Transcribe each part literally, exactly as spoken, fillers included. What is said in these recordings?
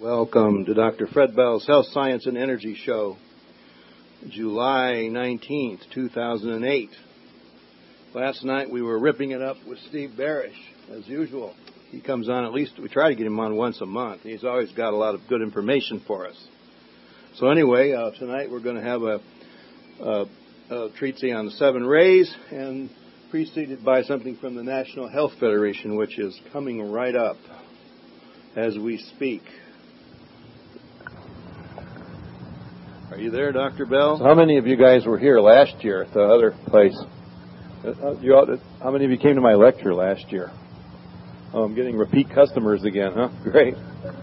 Welcome to Doctor Fred Bell's Health, Science, and Energy Show, July nineteenth, two thousand eight. Last night we were ripping it up with Steve Barish, as usual. He comes on at least, we try to get him on once a month. He's always got a lot of good information for us. So anyway, uh, tonight we're going to have a, a, a treatise on the seven rays, and preceded by something from the National Health Federation, which is coming right up as we speak. Are you there, Doctor Bell? So how many of you guys were here last year at the other place? Uh, you all, how many of you came to my lecture last year? Oh, I'm getting repeat customers again, huh? Great.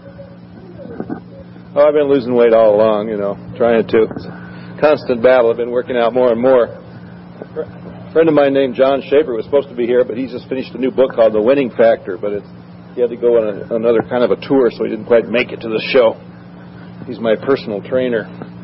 Oh, I've been losing weight all along, you know, trying to. It's a constant battle. I've been working out more and more. A friend of mine named John Schaefer was supposed to be here, but he's just finished a new book called The Winning Factor, but it's, he had to go on a, another kind of a tour, so he didn't quite make it to the show. He's my personal trainer.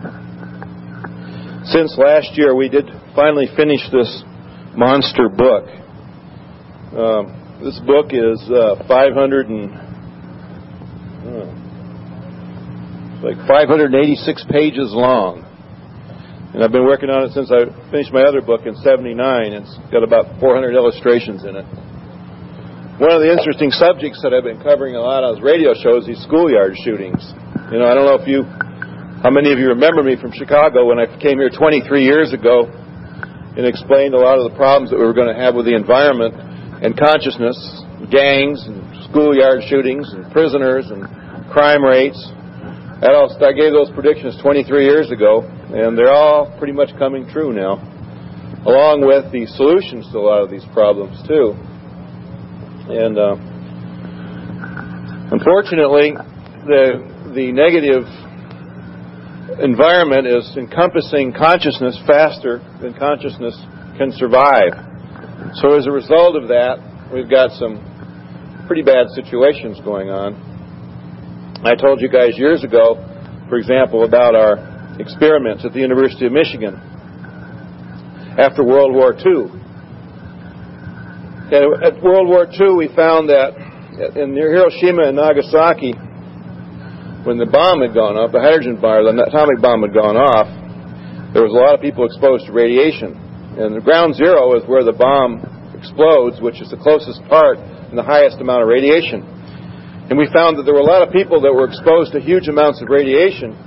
Since last year, we did finally finish this monster book. Um, this book is uh, five hundred and uh, like five hundred eighty-six pages long, and I've been working on it since I finished my other book in seventy-nine. It's got about four hundred illustrations in it. One of the interesting subjects that I've been covering a lot on these radio shows is schoolyard shootings. You know, I don't know if you. How many of you remember me from Chicago when I came here twenty-three years ago and explained a lot of the problems that we were going to have with the environment and consciousness, gangs and schoolyard shootings and prisoners and crime rates. That all, I gave those predictions twenty-three years ago, and they're all pretty much coming true now, along with the solutions to a lot of these problems, too. And uh, unfortunately, the the negative environment is encompassing consciousness faster than consciousness can survive. So as a result of that, we've got some pretty bad situations going on. I told you guys years ago, for example, about our experiments at the University of Michigan after World War Two. And at World War Two, we found that in near Hiroshima and Nagasaki, when the bomb had gone off, the hydrogen bomb, the atomic bomb had gone off, there was a lot of people exposed to radiation. And the ground zero is where the bomb explodes, which is the closest part and the highest amount of radiation. And we found that there were a lot of people that were exposed to huge amounts of radiation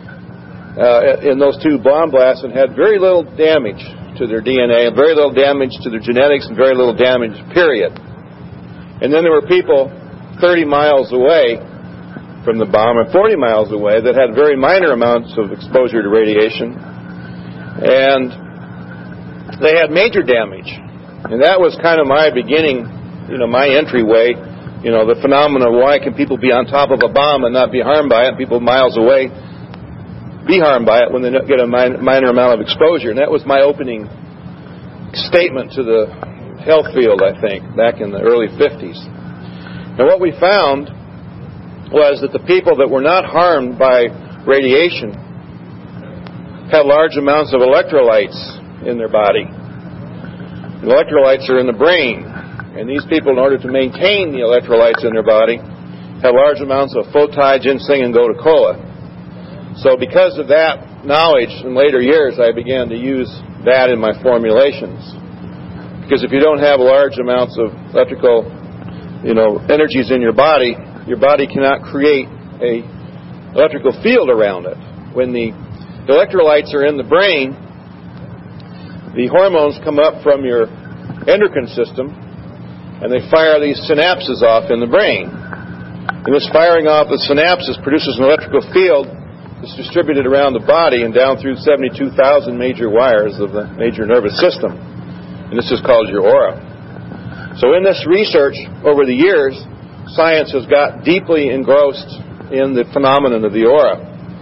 uh, in those two bomb blasts and had very little damage to their D N A, very little damage to their genetics, and very little damage, period. And then there were people thirty miles away from the bomb and forty miles away that had very minor amounts of exposure to radiation, and they had major damage. And that was kind of my beginning, you know, my entryway, you know, the phenomenon of why can people be on top of a bomb and not be harmed by it, and people miles away be harmed by it when they get a minor amount of exposure. And that was my opening statement to the health field, I think, back in the early fifties. And what we found was that the people that were not harmed by radiation had large amounts of electrolytes in their body. The electrolytes are in the brain, and these people, in order to maintain the electrolytes in their body, have large amounts of photai, ginseng, and gotu kola. So because of that knowledge in later years, I began to use that in my formulations. Because if you don't have large amounts of electrical, you know, energies in your body, your body cannot create a electrical field around it. When the electrolytes are in the brain, the hormones come up from your endocrine system, and they fire these synapses off in the brain. And this firing off the synapses produces an electrical field that's distributed around the body and down through seventy-two thousand major wires of the major nervous system. And this is called your aura. So in this research over the years, science has got deeply engrossed in the phenomenon of the aura.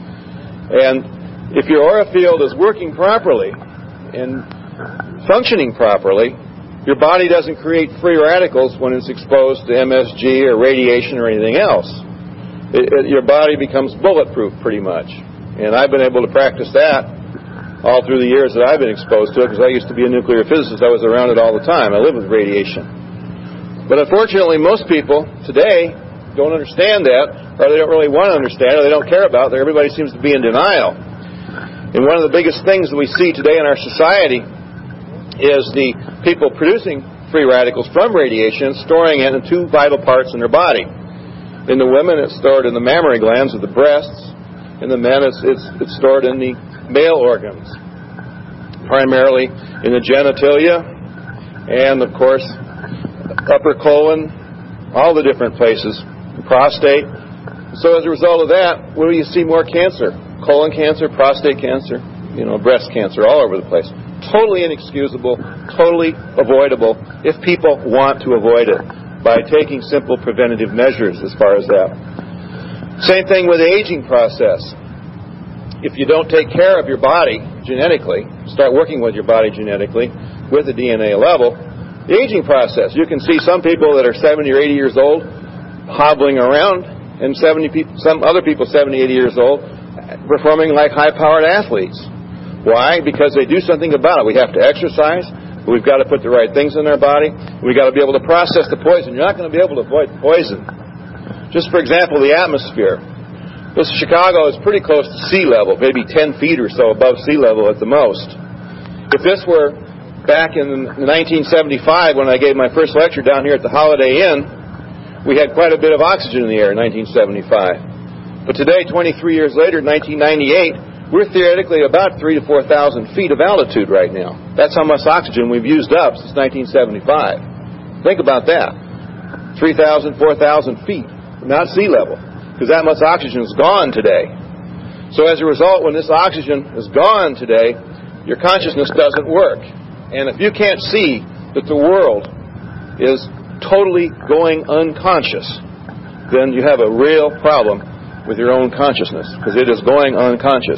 And if your aura field is working properly and functioning properly, your body doesn't create free radicals when it's exposed to M S G or radiation or anything else. It, it, your body becomes bulletproof pretty much. And I've been able to practice that all through the years that I've been exposed to it, because I used to be a nuclear physicist. I was around it all the time. I live with radiation. But unfortunately, most people today don't understand that, or they don't really want to understand, or they don't care about it. Everybody seems to be in denial. And one of the biggest things that we see today in our society is the people producing free radicals from radiation, storing it in two vital parts in their body. In the women, it's stored in the mammary glands of the breasts. In the men, it's, it's, it's stored in the male organs, primarily in the genitalia, and, of course, upper colon, all the different places, prostate. So as a result of that, where do you see more cancer? Colon cancer, prostate cancer, you know, breast cancer, all over the place. Totally inexcusable, totally avoidable, if people want to avoid it, by taking simple preventative measures as far as that. Same thing with the aging process. If you don't take care of your body genetically, start working with your body genetically, with the D N A level, the aging process, you can see some people that are seventy or eighty years old hobbling around, and seventy people, some other people seventy, eighty years old performing like high-powered athletes. Why? Because they do something about it. We have to exercise. We've got to put the right things in our body. We've got to be able to process the poison. You're not going to be able to avoid poison. Just for example, the atmosphere. This Chicago is pretty close to sea level, maybe ten feet or so above sea level at the most. If this were back in nineteen seventy-five, when I gave my first lecture down here at the Holiday Inn, we had quite a bit of oxygen in the air in nineteen seventy-five. But today, twenty-three years later, nineteen ninety-eight, we're theoretically about three to four thousand feet of altitude right now. That's how much oxygen we've used up since nineteen seventy-five. Think about that. three thousand, four thousand feet. Not sea level, because that much oxygen is gone today. So as a result, when this oxygen is gone today, your consciousness doesn't work. And if you can't see that the world is totally going unconscious, then you have a real problem with your own consciousness, because it is going unconscious.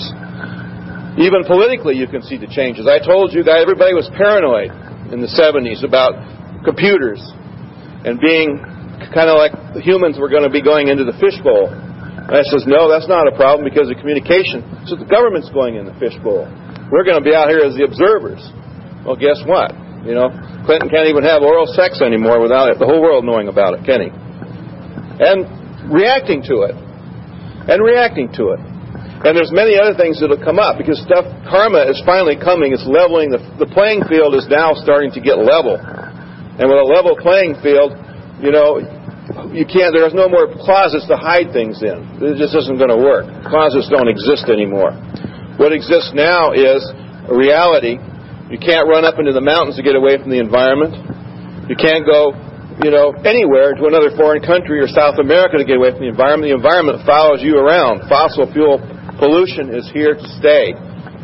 Even politically, you can see the changes. I told you guys, everybody was paranoid in the seventies about computers and being kind of like the humans were going to be going into the fishbowl. And I says, no, that's not a problem because of communication. So the government's going in the fishbowl. We're going to be out here as the observers. Well, guess what? You know, Clinton can't even have oral sex anymore without it, the whole world knowing about it, can he? And reacting to it. And reacting to it. And there's many other things that will come up because stuff, karma is finally coming. It's leveling. The, the playing field is now starting to get level. And with a level playing field, you know, you can't, there's no more closets to hide things in. It just isn't going to work. Closets don't exist anymore. What exists now is a reality. You can't run up into the mountains to get away from the environment. You can't go, you know, anywhere to another foreign country or South America to get away from the environment. The environment follows you around. Fossil fuel pollution is here to stay.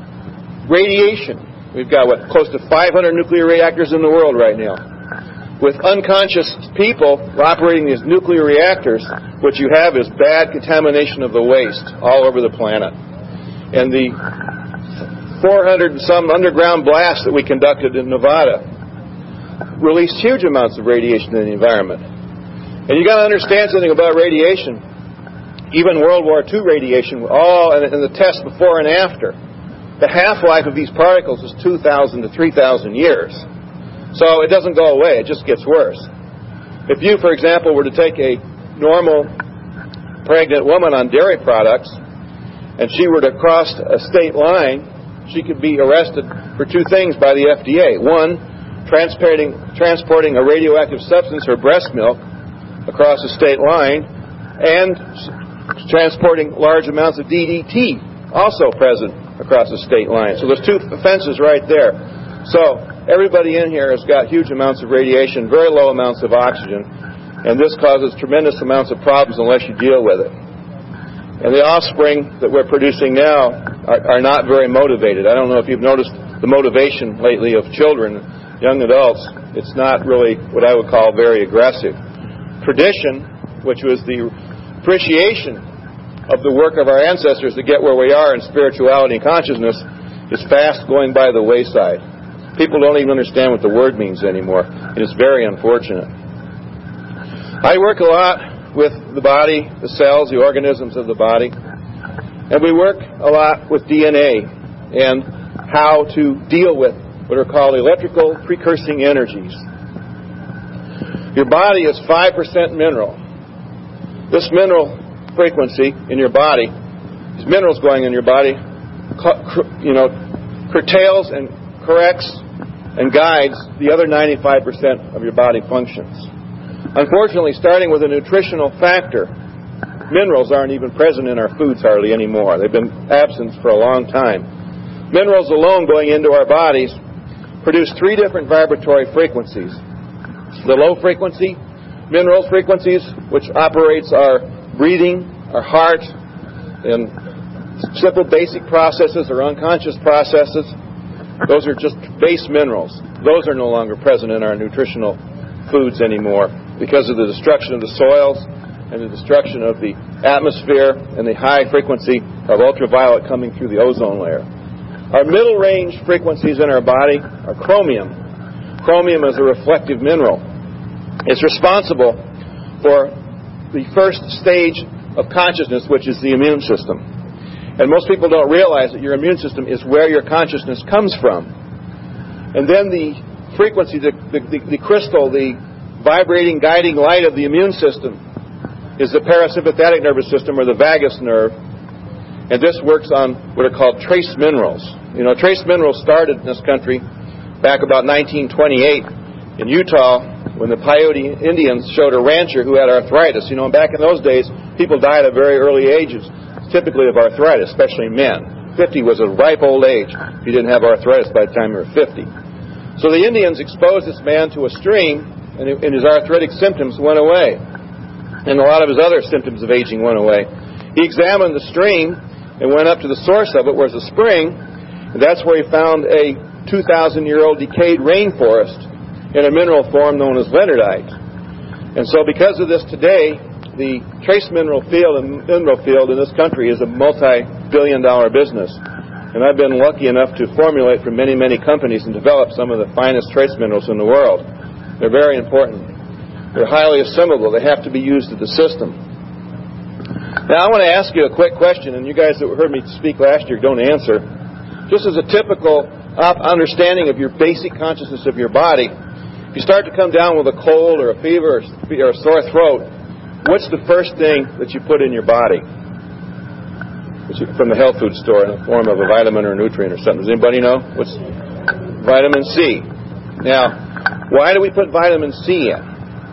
Radiation. We've got, what, close to five hundred nuclear reactors in the world right now. With unconscious people operating these nuclear reactors, what you have is bad contamination of the waste all over the planet. And the four hundred and some underground blasts that we conducted in Nevada released huge amounts of radiation in the environment. And you got to understand something about radiation. Even World War Two radiation, all in the test before and after, the half-life of these particles is two thousand to three thousand years. So it doesn't go away, it just gets worse. If you, for example, were to take a normal pregnant woman on dairy products, and she were to cross a state line, she could be arrested for two things by the F D A. One, transporting, transporting a radioactive substance, her breast milk, across a state line, and transporting large amounts of D D T, also present across a state line. So there's two offenses right there. So everybody in here has got huge amounts of radiation, very low amounts of oxygen, and this causes tremendous amounts of problems unless you deal with it. And the offspring that we're producing now are, are not very motivated. I don't know if you've noticed the motivation lately of children, young adults. It's not really what I would call very aggressive. Tradition, which was the appreciation of the work of our ancestors to get where we are in spirituality and consciousness, is fast going by the wayside. People don't even understand what the word means anymore. It is very unfortunate. I work a lot with the body, the cells, the organisms of the body. And we work a lot with D N A and how to deal with what are called electrical precursing energies. Your body is five percent mineral. this mineral frequency in your body, these minerals going in your body, you know, curtails and corrects and guides the other ninety-five percent of your body functions. Unfortunately, starting with a nutritional factor, minerals aren't even present in our foods hardly anymore. They've been absent for a long time. Minerals alone going into our bodies produce three different vibratory frequencies. The low frequency mineral frequencies, which operates our breathing, our heart, and simple basic processes or unconscious processes. Those are just base minerals. Those are no longer present in our nutritional foods anymore because of the destruction of the soils and the destruction of the atmosphere and the high frequency of ultraviolet coming through the ozone layer. Our middle range frequencies in our body are chromium. Chromium is a reflective mineral. It's responsible for the first stage of consciousness, which is the immune system. And most people don't realize that your immune system is where your consciousness comes from. And then the frequency, the, the, the, the crystal, the vibrating, guiding light of the immune system is the parasympathetic nervous system, or the vagus nerve. And this works on what are called trace minerals. You know, trace minerals started in this country back about nineteen twenty-eight in Utah when the Paiute Indians showed a rancher who had arthritis. You know, back in those days, people died at very early ages, typically of arthritis, especially men. fifty was a ripe old age if you didn't have arthritis by the time you were fifty. So the Indians exposed this man to a stream, and, and his arthritic symptoms went away. And a lot of his other symptoms of aging went away. He examined the stream and went up to the source of it, where it's a spring, and that's where he found a two thousand year old decayed rainforest in a mineral form known as leonardite. And so because of this today, the trace mineral field and mineral field in this country is a multi-billion dollar business. And I've been lucky enough to formulate for many, many companies and develop some of the finest trace minerals in the world. They're very important. They're highly assimilable. They have to be used in the system. Now I want to ask you a quick question, and you guys that heard me speak last year don't answer. Just as a typical understanding of your basic consciousness of your body, if you start to come down with a cold or a fever or a sore throat, what's the first thing that you put in your body from the health food store in the form of a vitamin or a nutrient or something? Does anybody know? What's vitamin C? Now, why do we put vitamin C in?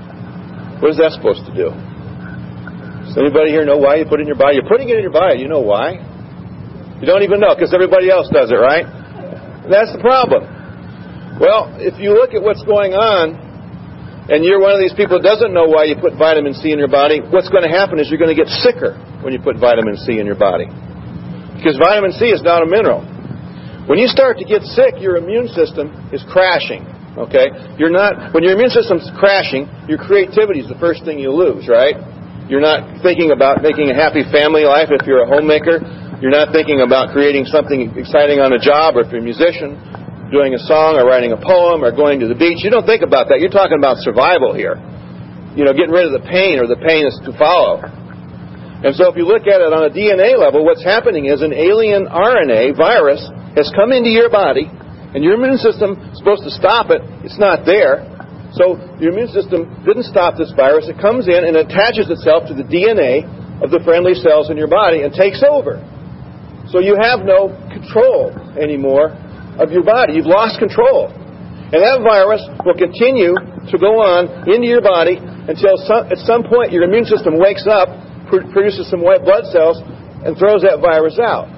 What is that supposed to do? Does anybody here know why you put it in your body? You're putting it in your body. You know why? You don't even know because everybody else does it, right? That's the problem. Well, if you look at what's going on, and you're one of these people that doesn't know why you put vitamin C in your body, what's going to happen is you're going to get sicker when you put vitamin C in your body. Because vitamin C is not a mineral. When you start to get sick, your immune system is crashing. Okay? You're not, when your immune system's crashing, your creativity is the first thing you lose, right? You're not thinking about making a happy family life if you're a homemaker. You're not thinking about creating something exciting on a job, or if you're a musician, doing a song or writing a poem or going to the beach. You don't think about that. You're talking about survival here. You know, getting rid of the pain, or the pain is to follow. And so if you look at it on a D N A level, what's happening is an alien R N A virus has come into your body, and your immune system is supposed to stop it. It's not there. So your immune system didn't stop this virus. It comes in and attaches itself to the D N A of the friendly cells in your body and takes over. So you have no control anymore of your body. You've lost control. And that virus will continue to go on into your body until some, at some point your immune system wakes up, pr- produces some white blood cells, and throws that virus out.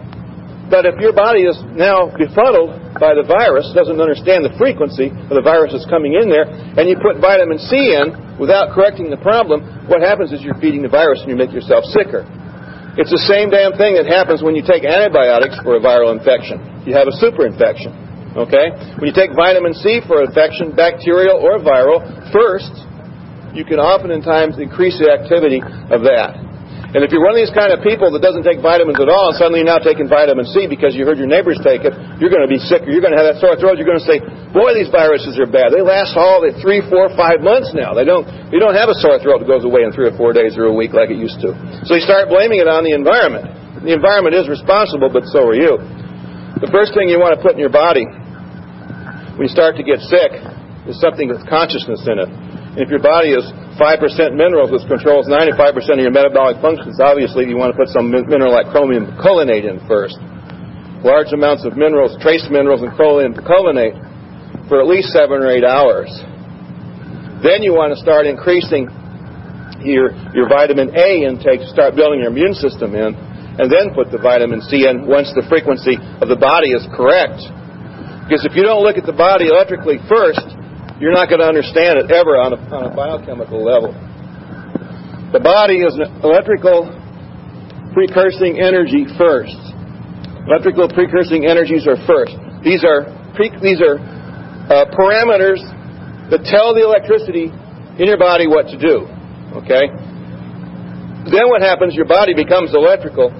But if your body is now befuddled by the virus, doesn't understand the frequency of the virus that's coming in there, and you put vitamin C in without correcting the problem, what happens is you're feeding the virus and you make yourself sicker. It's the same damn thing that happens when you take antibiotics for a viral infection. You have a super infection. Okay? When you take vitamin C for infection, bacterial or viral, first, you can oftentimes increase the activity of that. And if you're one of these kind of people that doesn't take vitamins at all, and suddenly you're now taking vitamin C because you heard your neighbors take it, you're going to be sick, or you're going to have that sore throat. You're going to say, boy, these viruses are bad. They last all the three, four, five months now. They don't, you don't have a sore throat that goes away in three or four days or a week like it used to. So you start blaming it on the environment. The environment is responsible, but so are you. The first thing you want to put in your body when you start to get sick is something with consciousness in it. If your body is five percent minerals, which controls ninety-five percent of your metabolic functions, obviously you want to put some mineral like chromium perculinate in first. Large amounts of minerals, trace minerals, and chromium perculinate for at least seven or eight hours. Then you want to start increasing your, your vitamin A intake to start building your immune system in, and then put the vitamin C in once the frequency of the body is correct. Because if you don't look at the body electrically first, you're not going to understand it ever on a, on a biochemical level. The body is an electrical precursing energy first. Electrical precursing energies are first. These are pre, these are uh, parameters that tell the electricity in your body what to do. Okay? Then what happens? Your body becomes electrical,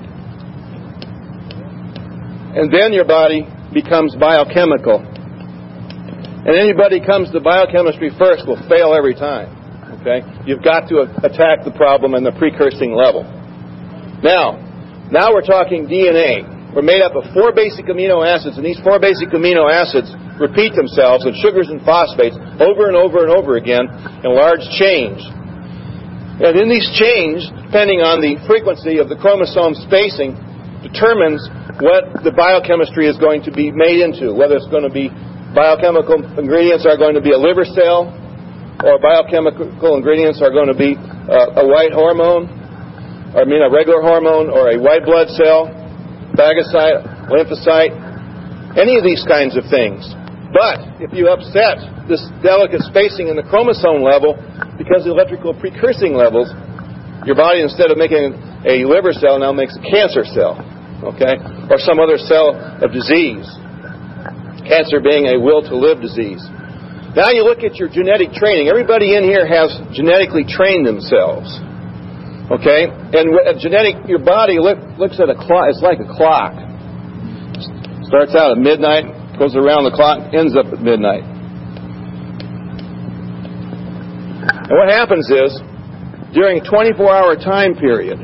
and then your body becomes biochemical. And anybody who comes to biochemistry first will fail every time. Okay? You've got to attack the problem on the precursing level. Now, now we're talking D N A. We're made up of four basic amino acids, and these four basic amino acids repeat themselves in sugars and phosphates over and over and over again in large chains. And in these chains, depending on the frequency of the chromosome spacing, determines what the biochemistry is going to be made into, whether it's going to be biochemical ingredients are going to be a liver cell, or biochemical ingredients are going to be uh, a white hormone, or I mean a regular hormone, or a white blood cell, phagocyte, lymphocyte, any of these kinds of things. But if you upset this delicate spacing in the chromosome level, because of the electrical precursing levels, your body, instead of making a liver cell, now makes a cancer cell, okay, or some other cell of disease. Cancer being a will-to-live disease. Now you look at your genetic training. Everybody in here has genetically trained themselves. Okay? And a genetic, your body look, looks at a clock. It's like a clock. Starts out at midnight, goes around the clock, ends up at midnight. And what happens is, during a twenty-four hour time period,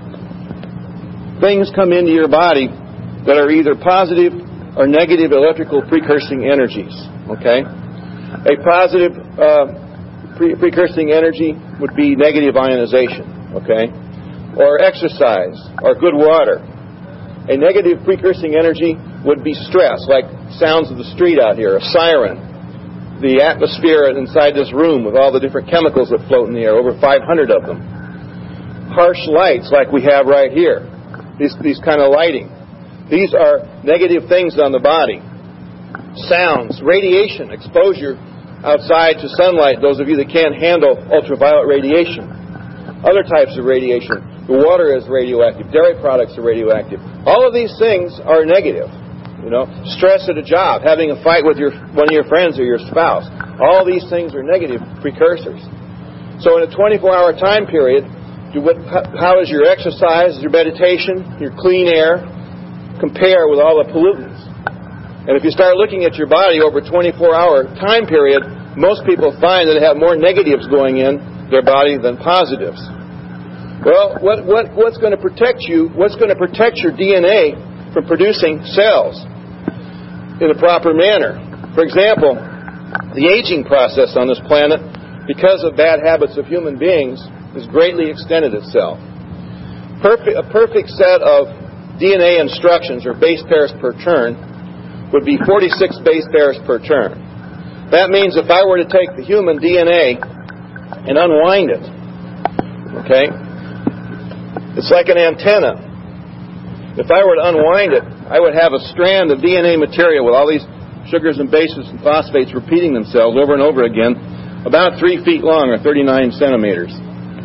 things come into your body that are either positive or negative electrical precursing energies. Okay? A positive uh, pre- precursing energy would be negative ionization. Okay? Or exercise, or good water. A negative precursing energy would be stress, like sounds of the street out here, a siren. The atmosphere inside this room with all the different chemicals that float in the air, over five hundred of them. Harsh lights like we have right here. These, these kind of lighting. These are negative things on the body. Sounds, radiation, exposure outside to sunlight, those of you that can't handle ultraviolet radiation. Other types of radiation. The water is radioactive. Dairy products are radioactive. All of these things are negative. You know, stress at a job, having a fight with your one of your friends or your spouse. All these things are negative precursors. So in a twenty-four hour time period, do what, how is your exercise, your meditation, your clean air, compare with all the pollutants? And if you start looking at your body over a twenty-four hour time period, most people find that they have more negatives going in their body than positives. Well, what, what, what's going to protect you? What's going to protect your D N A from producing cells in a proper manner? For example, the aging process on this planet, because of bad habits of human beings, has greatly extended itself. Perfect, a perfect set of D N A instructions, or base pairs per turn, would be forty-six base pairs per turn. That means if I were to take the human D N A and unwind it, okay, it's like an antenna. If I were to unwind it, I would have a strand of D N A material with all these sugars and bases and phosphates repeating themselves over and over again, about three feet long, or thirty-nine centimeters.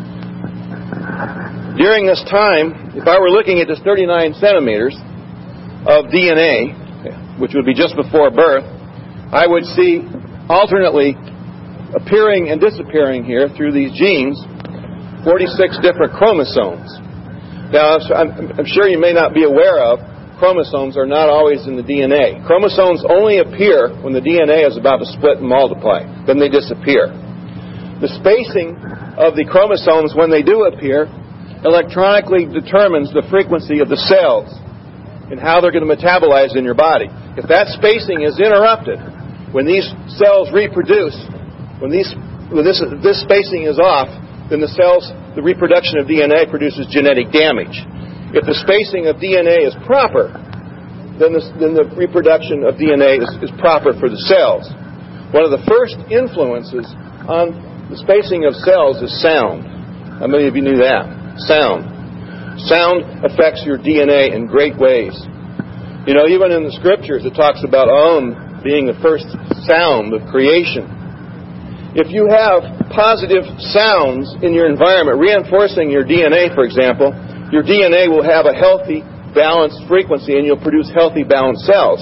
During this time, if I were looking at this thirty-nine centimeters of D N A, which would be just before birth, I would see alternately appearing and disappearing here through these genes forty-six different chromosomes. Now, I'm, I'm sure you may not be aware of, chromosomes are not always in the D N A. Chromosomes only appear when the D N A is about to split and multiply. Then they disappear. The spacing of the chromosomes when they do appear electronically determines the frequency of the cells and how they're going to metabolize in your body. If that spacing is interrupted, when these cells reproduce, when these when this, this spacing is off, then the cells, the reproduction of D N A produces genetic damage. If the spacing of D N A is proper, then the, then the reproduction of D N A is, is proper for the cells. One of the first influences on the spacing of cells is sound. How many of you knew that? Sound. Sound affects your D N A in great ways. You know, even in the scriptures it talks about Om being the first sound of creation. If you have positive sounds in your environment, reinforcing your D N A, for example, your D N A will have a healthy, balanced frequency, and you'll produce healthy, balanced cells.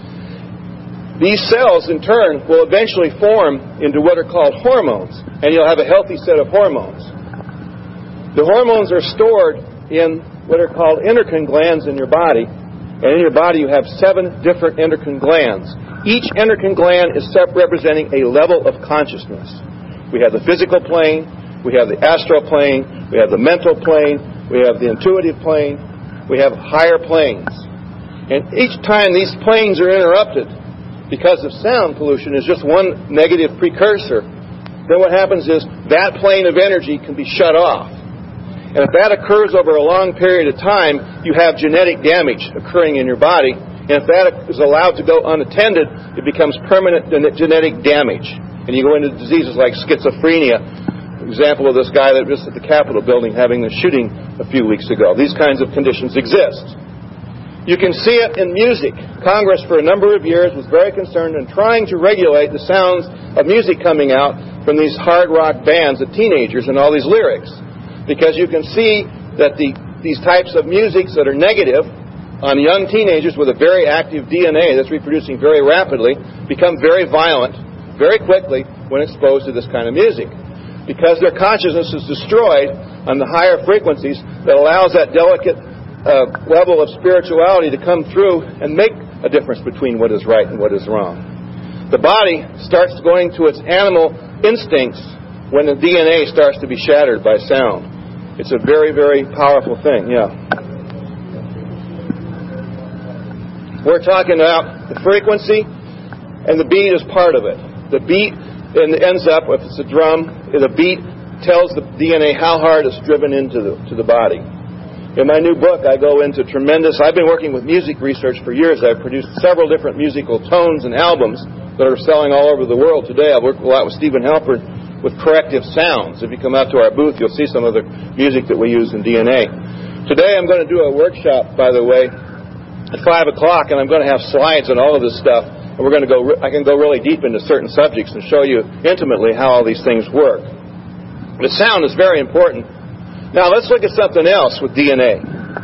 These cells, in turn, will eventually form into what are called hormones, and you'll have a healthy set of hormones. The hormones are stored in what are called endocrine glands in your body, and in your body you have seven different endocrine glands. Each endocrine gland is representing a level of consciousness. We have the physical plane, we have the astral plane, we have the mental plane, we have the intuitive plane, we have higher planes. And each time these planes are interrupted because of sound pollution is just one negative precursor, then what happens is that plane of energy can be shut off. And if that occurs over a long period of time, you have genetic damage occurring in your body. And if that is allowed to go unattended, it becomes permanent genetic damage. And you go into diseases like schizophrenia. Example of this guy that was at the Capitol building having the shooting a few weeks ago. These kinds of conditions exist. You can see it in music. Congress for a number of years was very concerned in trying to regulate the sounds of music coming out from these hard rock bands of teenagers and all these lyrics. Because you can see that the, these types of musics that are negative on young teenagers with a very active D N A that's reproducing very rapidly become very violent very quickly when exposed to this kind of music. Because their consciousness is destroyed on the higher frequencies that allows that delicate uh, level of spirituality to come through and make a difference between what is right and what is wrong. The body starts going to its animal instincts when the D N A starts to be shattered by sound. It's a very, very powerful thing, yeah. We're talking about the frequency, and the beat is part of it. The beat and ends up, if it's a drum, the beat tells the D N A how hard it's driven into the, to the body. In my new book, I go into tremendous... I've been working with music research for years. I've produced several different musical tones and albums that are selling all over the world today. I've worked a lot with Stephen Halpern with corrective sounds. If you come out to our booth, you'll see some of the music that we use in D N A. Today I'm going to do a workshop, by the way, at five o'clock, and I'm going to have slides on all of this stuff. And we're going to go. I can go really deep into certain subjects and show you intimately how all these things work. The sound is very important. Now let's look at something else with D N A.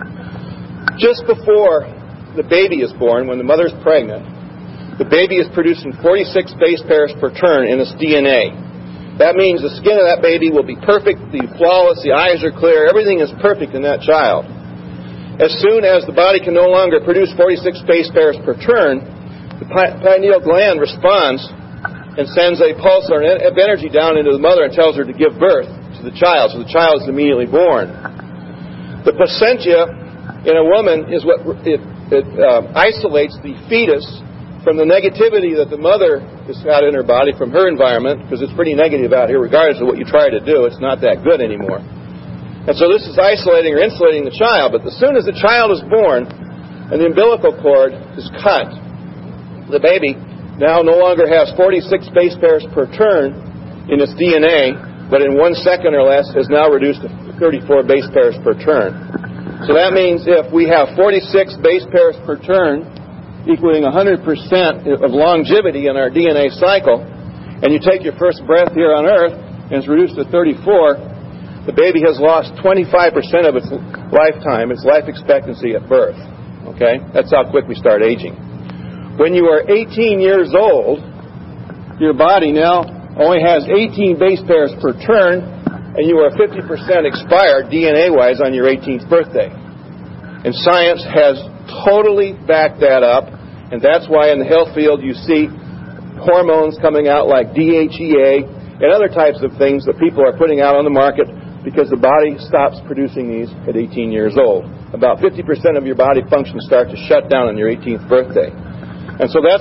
Just before the baby is born, when the mother's pregnant, the baby is producing forty-six base pairs per turn in its D N A. That means the skin of that baby will be perfect, the flawless, the eyes are clear, everything is perfect in that child. As soon as the body can no longer produce forty-six base pairs per turn, the pineal gland responds and sends a pulse of energy down into the mother and tells her to give birth to the child. So the child is immediately born. The placentia in a woman is what it, it uh, isolates the fetus from the negativity that the mother has got in her body from her environment, because it's pretty negative out here regardless of what you try to do. It's not that good anymore. And so this is isolating or insulating the child. But as soon as the child is born and the umbilical cord is cut, the baby now no longer has forty-six base pairs per turn in its D N A, but in one second or less has now reduced to thirty-four base pairs per turn. So that means if we have forty-six base pairs per turn, equaling one hundred percent of longevity in our D N A cycle, and you take your first breath here on Earth, and it's reduced to thirty-four, the baby has lost twenty-five percent of its lifetime, its life expectancy at birth. Okay? That's how quick we start aging. When you are eighteen years old, your body now only has eighteen base pairs per turn, and you are fifty percent expired D N A-wise on your eighteenth birthday. And science has totally backed that up, and that's why in the health field you see hormones coming out like D H E A and other types of things that people are putting out on the market because the body stops producing these at eighteen years old. About fifty percent of your body functions start to shut down on your eighteenth birthday. And so that's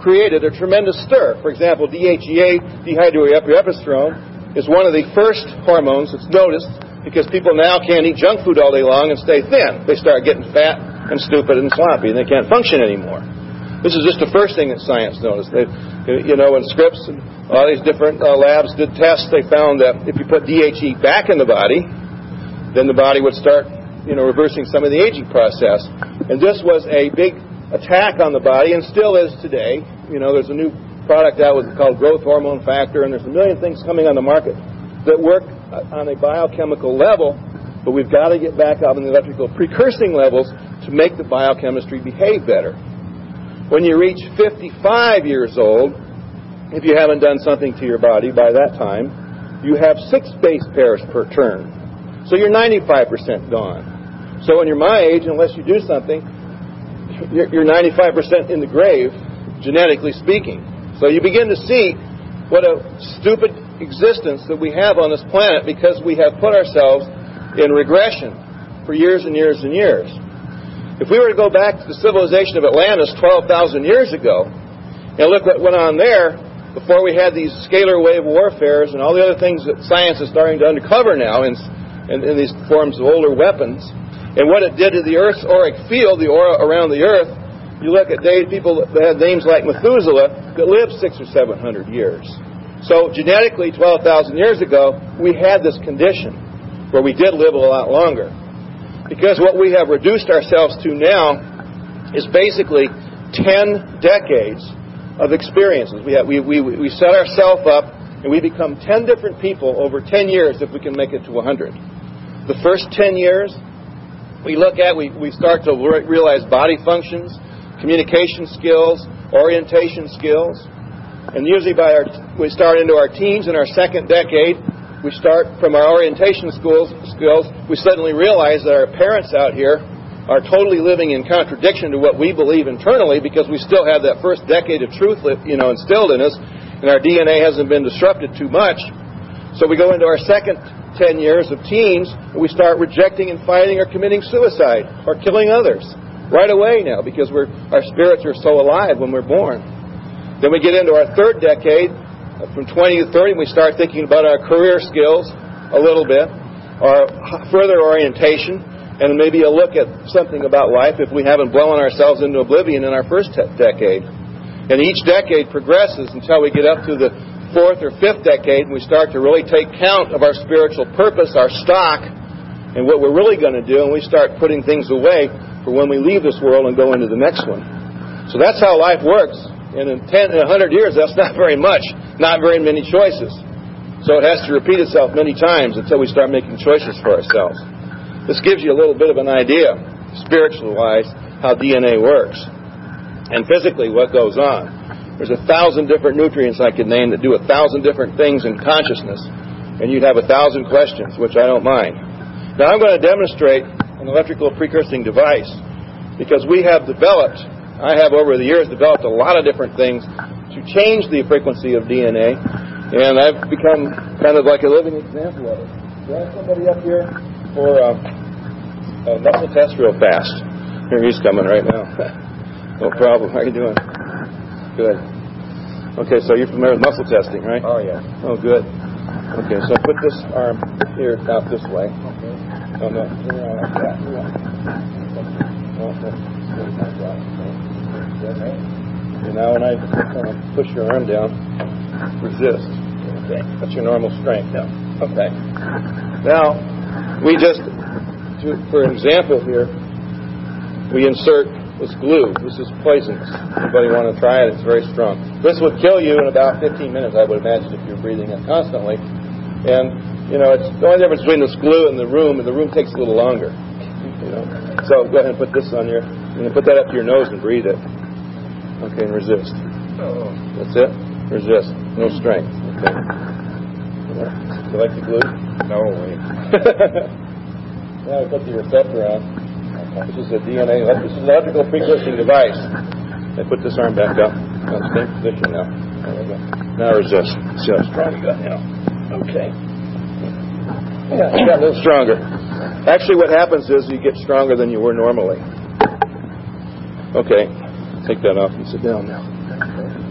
created a tremendous stir. For example, D H E A, dehydroepistrone, is one of the first hormones that's noticed because people now can't eat junk food all day long and stay thin. They start getting fat and stupid and sloppy, and they can't function anymore. This is just the first thing that science noticed. They, you know, in Scripps and all these different uh, labs did tests, they found that if you put D H E back in the body, then the body would start, you know, reversing some of the aging process. And this was a big attack on the body, and still is today. You know, there's a new product out with called growth hormone factor, and there's a million things coming on the market that work on a biochemical level, but we've got to get back up in the electrical precursing levels to make the biochemistry behave better. When you reach fifty-five years old, if you haven't done something to your body by that time, you have six base pairs per turn. So you're ninety-five percent gone. So when you're my age, unless you do something, you're ninety-five percent in the grave, genetically speaking. So you begin to see what a stupid existence that we have on this planet because we have put ourselves in regression for years and years and years. If we were to go back to the civilization of Atlantis twelve thousand years ago, and look what went on there before we had these scalar wave warfares and all the other things that science is starting to uncover now in, in, in these forms of older weapons, and what it did to the Earth's auric field, the aura around the Earth. You look at people that had names like Methuselah that lived six or seven hundred years. So genetically, twelve thousand years ago, we had this condition where we did live a lot longer. Because what we have reduced ourselves to now is basically ten decades of experiences. We, have, we, we, we set ourselves up and we become ten different people over ten years if we can make it to one hundred. The first ten years, we look at, we, we start to realize body functions, communication skills, orientation skills. And usually by our, we start into our teens in our second decade. We start from our orientation schools, skills. We suddenly realize that our parents out here are totally living in contradiction to what we believe internally because we still have that first decade of truth, you know, instilled in us, and our D N A hasn't been disrupted too much. So we go into our second ten years of teens, and we start rejecting and fighting or committing suicide or killing others right away now because we're, our spirits are so alive when we're born. Then we get into our third decade, from twenty to thirty, and we start thinking about our career skills a little bit, our further orientation, and maybe a look at something about life if we haven't blown ourselves into oblivion in our first te- decade. And each decade progresses until we get up to the fourth or fifth decade, and we start to really take count of our spiritual purpose, our stock, and what we're really going to do, and we start putting things away for when we leave this world and go into the next one. So that's how life works. And in ten, in one hundred years, that's not very much, not very many choices. So it has to repeat itself many times until we start making choices for ourselves. This gives you a little bit of an idea, spiritually-wise, how D N A works. And physically, what goes on. There's a thousand different nutrients I could name that do a thousand different things in consciousness. And you'd have a thousand questions, which I don't mind. Now I'm going to demonstrate an electrical precursing device because we have developed, I have over the years developed a lot of different things to change the frequency of D N A. And I've become kind of like a living example of it. Do I have somebody up here for uh, a muscle test real fast? Here he's coming right now. No problem. How are you doing? Good. Okay, so you're familiar with muscle testing, right? Oh, yeah. Oh, good. Okay, so put this arm here, out this way. Okay. No, no, turn around like that. No, no, like that. Okay. And now when I kind of push your arm down, resist. Okay. That's your normal strength now. Okay. Now, we just, to, for an example here, we insert this glue. This is poisonous. Anybody want to try it? It's very strong. This would kill you in about fifteen minutes, I would imagine, if you're breathing it constantly. And, you know, it's the only difference between this glue and the room, and the room takes a little longer. You know. So go ahead and put this on your, you know, put that up to your nose and breathe it. Okay, and resist. Oh. That's it. Resist. No strength. Okay. Do you like the glue? No way. Now we put the receptor on. This is a D N A, this is an electrical precursing device. I put this arm back up. Now, same position now. There we go. Now resist. See how strong you got now. Okay. Yeah, you got a little stronger. Actually, what happens is you get stronger than you were normally. Okay. Take that off and sit down now.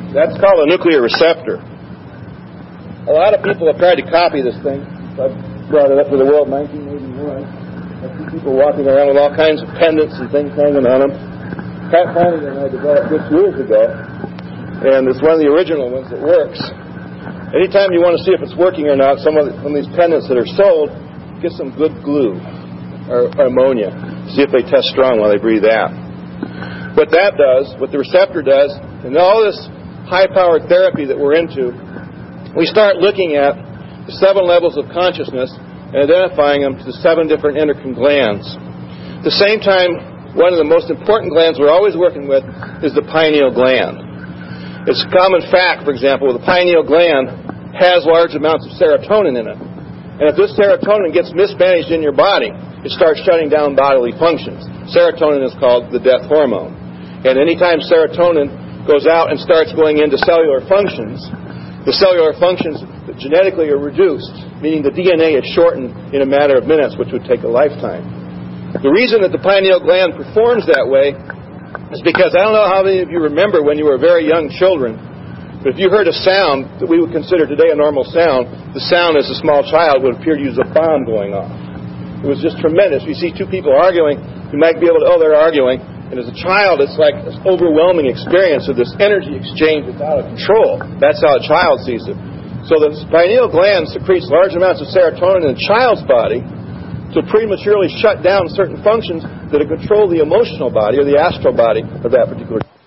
That's called a nuclear receptor. A lot of people have tried to copy this thing. I brought it up to the world in nineteen eighty-one. I see people walking around with all kinds of pendants and things hanging on them. Pat Flanagan and I developed this years ago, and it's one of the original ones that works. Anytime you want to see if it's working or not, some of, the, some of these pendants that are sold, get some good glue or, or ammonia. See if they test strong while they breathe out. What that does, what the receptor does, and all this high-powered therapy that we're into, we start looking at the seven levels of consciousness and identifying them to the seven different endocrine glands. At the same time, one of the most important glands we're always working with is the pineal gland. It's a common fact, for example, the pineal gland has large amounts of serotonin in it. And if this serotonin gets mismanaged in your body, it starts shutting down bodily functions. Serotonin is called the death hormone. And anytime serotonin goes out and starts going into cellular functions, the cellular functions genetically are reduced, meaning the D N A is shortened in a matter of minutes, which would take a lifetime. The reason that the pineal gland performs that way is because I don't know how many of you remember when you were very young children, but if you heard a sound that we would consider today a normal sound, the sound as a small child would appear to use a bomb going off. It was just tremendous. You see two people arguing, you might be able to, oh, they're arguing. And as a child, it's like this overwhelming experience of this energy exchange that's out of control. That's how a child sees it. So the pineal gland secretes large amounts of serotonin in the child's body to prematurely shut down certain functions that control the emotional body or the astral body of that particular child.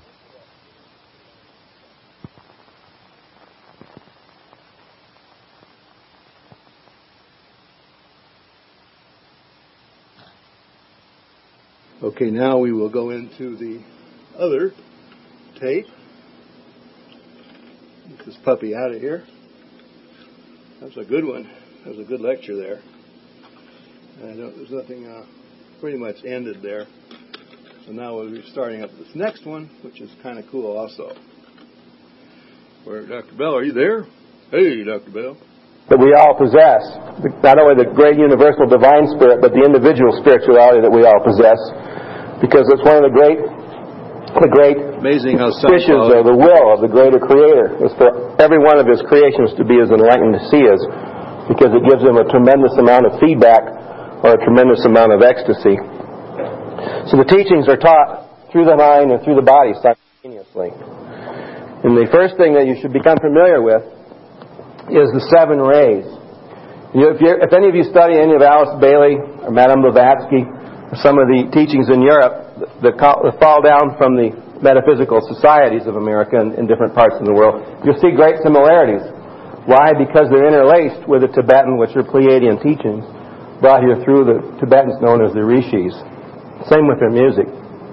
Okay, now we will go into the other tape. Get this puppy out of here. That was a good one. That was a good lecture there. I don't, there's nothing uh, pretty much ended there. So now we'll be starting up this next one, which is kind of cool also. Where, Doctor Bell, are you there? Hey, Doctor Bell. That we all possess. Not only the great universal divine spirit, but the individual spirituality that we all possess. Because it's one of the great, the great amazing how fishes of the will of the greater creator is for every one of his creations to be as enlightened as he is, because it gives him a tremendous amount of feedback or a tremendous amount of ecstasy. So the teachings are taught through the mind and through the body simultaneously. And the first thing that you should become familiar with is the seven rays. You know, if, you're, if any of you study any of Alice Bailey or Madame Blavatsky, some of the teachings in Europe that fall down from the metaphysical societies of America and in different parts of the world, you'll see great similarities. Why? Because they're interlaced with the Tibetan, which are Pleiadian teachings, brought here through the Tibetans known as the Rishis. Same with their music.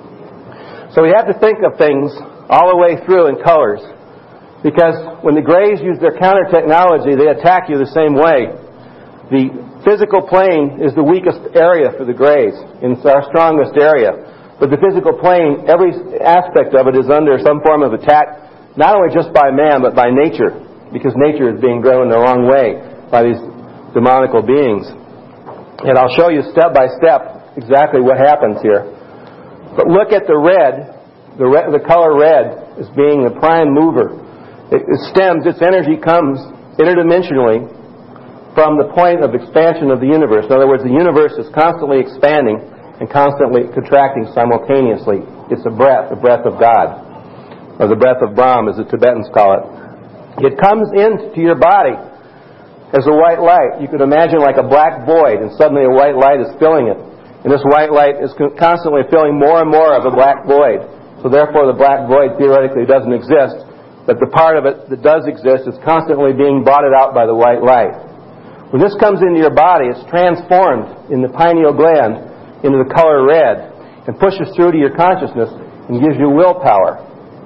So we have to think of things all the way through in colors, because when the Greys use their counter technology, they attack you the same way. The physical plane is the weakest area for the Greys. It's our strongest area. But the physical plane, every aspect of it is under some form of attack, not only just by man, but by nature, because nature is being driven the wrong way by these demonical beings. And I'll show you step by step exactly what happens here. But look at the red, the, red, the color red as being the prime mover. It, it stems, its energy comes interdimensionally from the point of expansion of the universe. In other words, the universe is constantly expanding and constantly contracting simultaneously. It's a breath, the breath of God, or the breath of Brahm, as the Tibetans call it. It comes into your body as a white light. You could imagine like a black void, and suddenly a white light is filling it. And this white light is constantly filling more and more of a black void. So therefore the black void theoretically doesn't exist, but the part of it that does exist is constantly being blotted out by the white light. When this comes into your body, it's transformed in the pineal gland into the color red and pushes through to your consciousness and gives you willpower.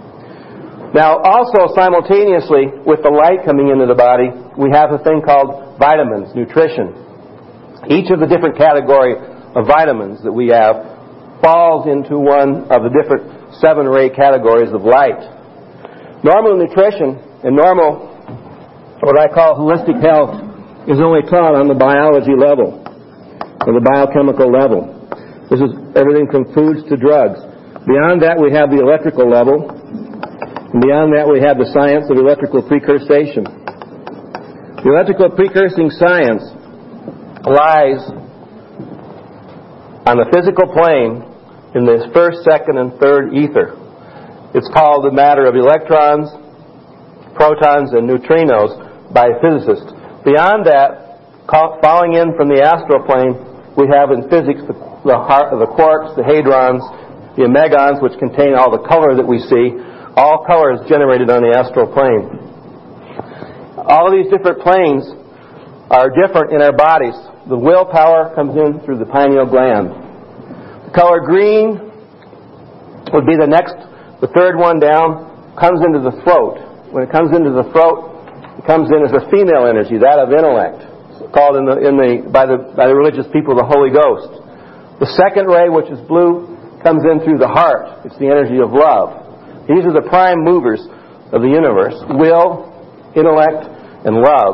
Now, also simultaneously with the light coming into the body, we have a thing called vitamins, nutrition. Each of the different category of vitamins that we have falls into one of the different seven ray categories of light. Normal nutrition and normal, what I call holistic health, is only taught on the biology level, or the biochemical level. This is everything from foods to drugs. Beyond that, we have the electrical level, And beyond that, we have the science of electrical precursation. The electrical precursing science lies on the physical plane in the first, second, and third ether. It's called the matter of electrons, protons, and neutrinos by physicists. Beyond that, falling in from the astral plane, we have in physics the, the, the quarks, the hadrons, the omegons, which contain all the color that we see. All color is generated on the astral plane. All of these different planes are different in our bodies. The willpower comes in through the pineal gland. The color green would be the next, the third one down, comes into the throat. When it comes into the throat, it comes in as a female energy, that of intellect, called in the, in the, by, the, by the religious people the Holy Ghost. The second ray, which is blue, comes in through the heart. It's the energy of love. These are the prime movers of the universe: will, intellect, and love.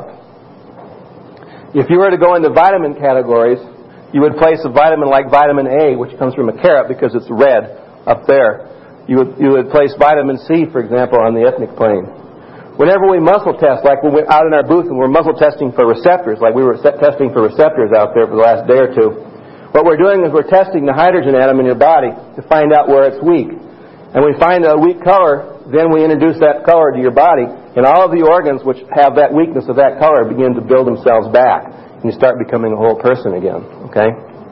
If you were to go into vitamin categories, you would place a vitamin like vitamin A, which comes from a carrot because it's red up there. You would, you would place vitamin C, for example, on the ethnic plane. Whenever we muscle test, like when we're out in our booth and we're muscle testing for receptors, like we were testing for receptors out there for the last day or two, what we're doing is we're testing the hydrogen atom in your body to find out where it's weak. And we find a weak color, then we introduce that color to your body, and all of the organs which have that weakness of that color begin to build themselves back. And you start becoming a whole person again. Okay?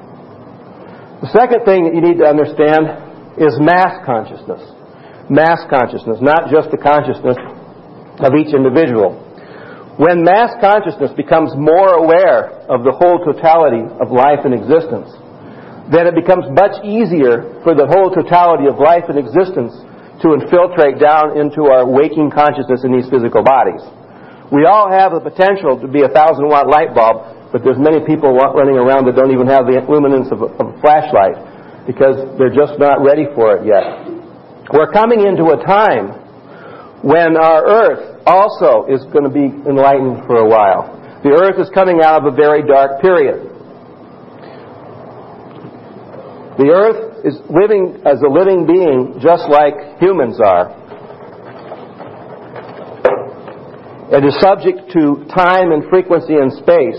The second thing that you need to understand is mass consciousness. Mass consciousness, not just the consciousness of each individual. When mass consciousness becomes more aware of the whole totality of life and existence, then it becomes much easier for the whole totality of life and existence to infiltrate down into our waking consciousness in these physical bodies. We all have the potential to be a thousand watt light bulb, but there's many people running around that don't even have the luminance of a, of a flashlight because they're just not ready for it yet. We're coming into a time when our earth also is going to be enlightened for a while. The earth is coming out of a very dark period. The earth is living as a living being just like humans are. It is subject to time and frequency and space.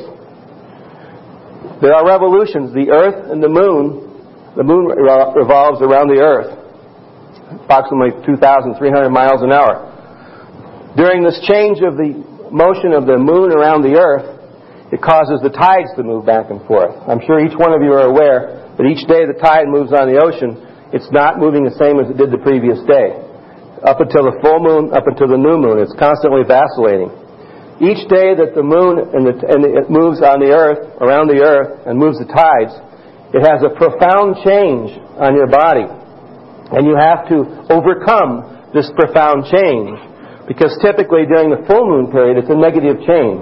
There are revolutions. The earth and the moon, the moon revolves around the earth, approximately two thousand three hundred miles an hour. During this change of the motion of the moon around the earth, it causes the tides to move back and forth. I'm sure each one of you are aware that each day the tide moves on the ocean, it's not moving the same as it did the previous day. Up until the full moon, up until the new moon, it's constantly vacillating. Each day that the moon and, the, and it moves on the earth, around the earth, and moves the tides, it has a profound change on your body. And you have to overcome this profound change. Because typically during the full moon period, it's a negative change.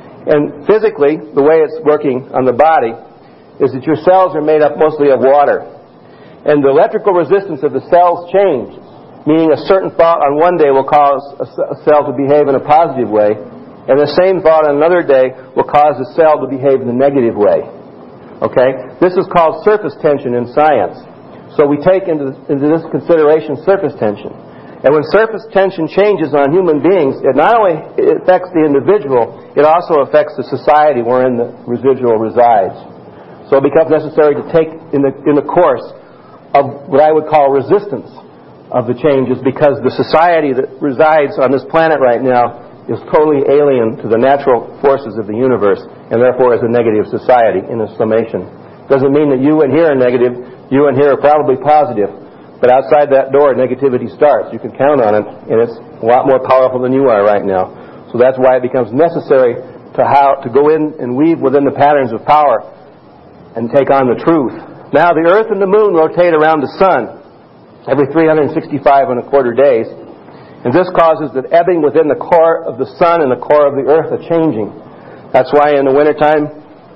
And physically, the way it's working on the body is that your cells are made up mostly of water. And the electrical resistance of the cells changes, meaning a certain thought on one day will cause a cell to behave in a positive way, and the same thought on another day will cause the cell to behave in a negative way. Okay? This is called surface tension in science. So we take into, into this consideration surface tension. And when surface tension changes on human beings, it not only affects the individual, it also affects the society wherein the residual resides. So it becomes necessary to take in the, in the course of what I would call resistance of the changes, because the society that resides on this planet right now is totally alien to the natural forces of the universe, and therefore is a negative society in its summation. Doesn't mean that you and here are negative. You and here are probably positive. But outside that door, negativity starts. You can count on it, and it's a lot more powerful than you are right now. So that's why it becomes necessary to how to go in and weave within the patterns of power and take on the truth. Now, the Earth and the Moon rotate around the Sun every three hundred sixty-five and a quarter days, and this causes the ebbing within the core of the Sun and the core of the Earth are changing. That's why in the wintertime,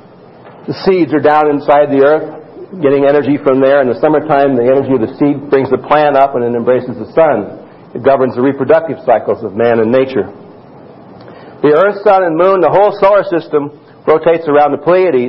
the seeds are down inside the Earth, getting energy from there. In the summertime, the energy of the seed brings the plant up and it embraces the sun. It governs the reproductive cycles of man and nature. The Earth, Sun, and Moon, the whole solar system, rotates around the Pleiades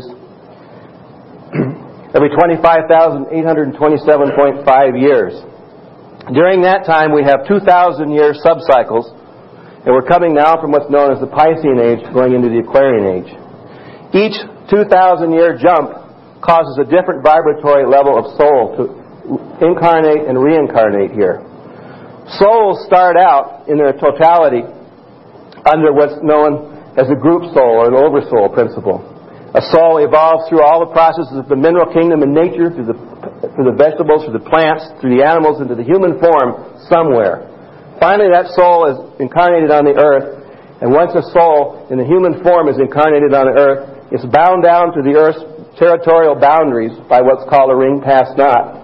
every twenty-five thousand eight hundred twenty-seven point five years. During that time, we have two thousand year subcycles, and we're coming now from what's known as the Piscean Age going into the Aquarian Age. Each two thousand year jump causes a different vibratory level of soul to incarnate and reincarnate here. Souls start out in their totality under what's known as a group soul or an oversoul principle. A soul evolves through all the processes of the mineral kingdom and nature, through the, through the vegetables, through the plants, through the animals, into the human form somewhere. Finally, that soul is incarnated on the earth, and once a soul in the human form is incarnated on the earth, it's bound down to the earth's territorial boundaries by what's called a ring past knot.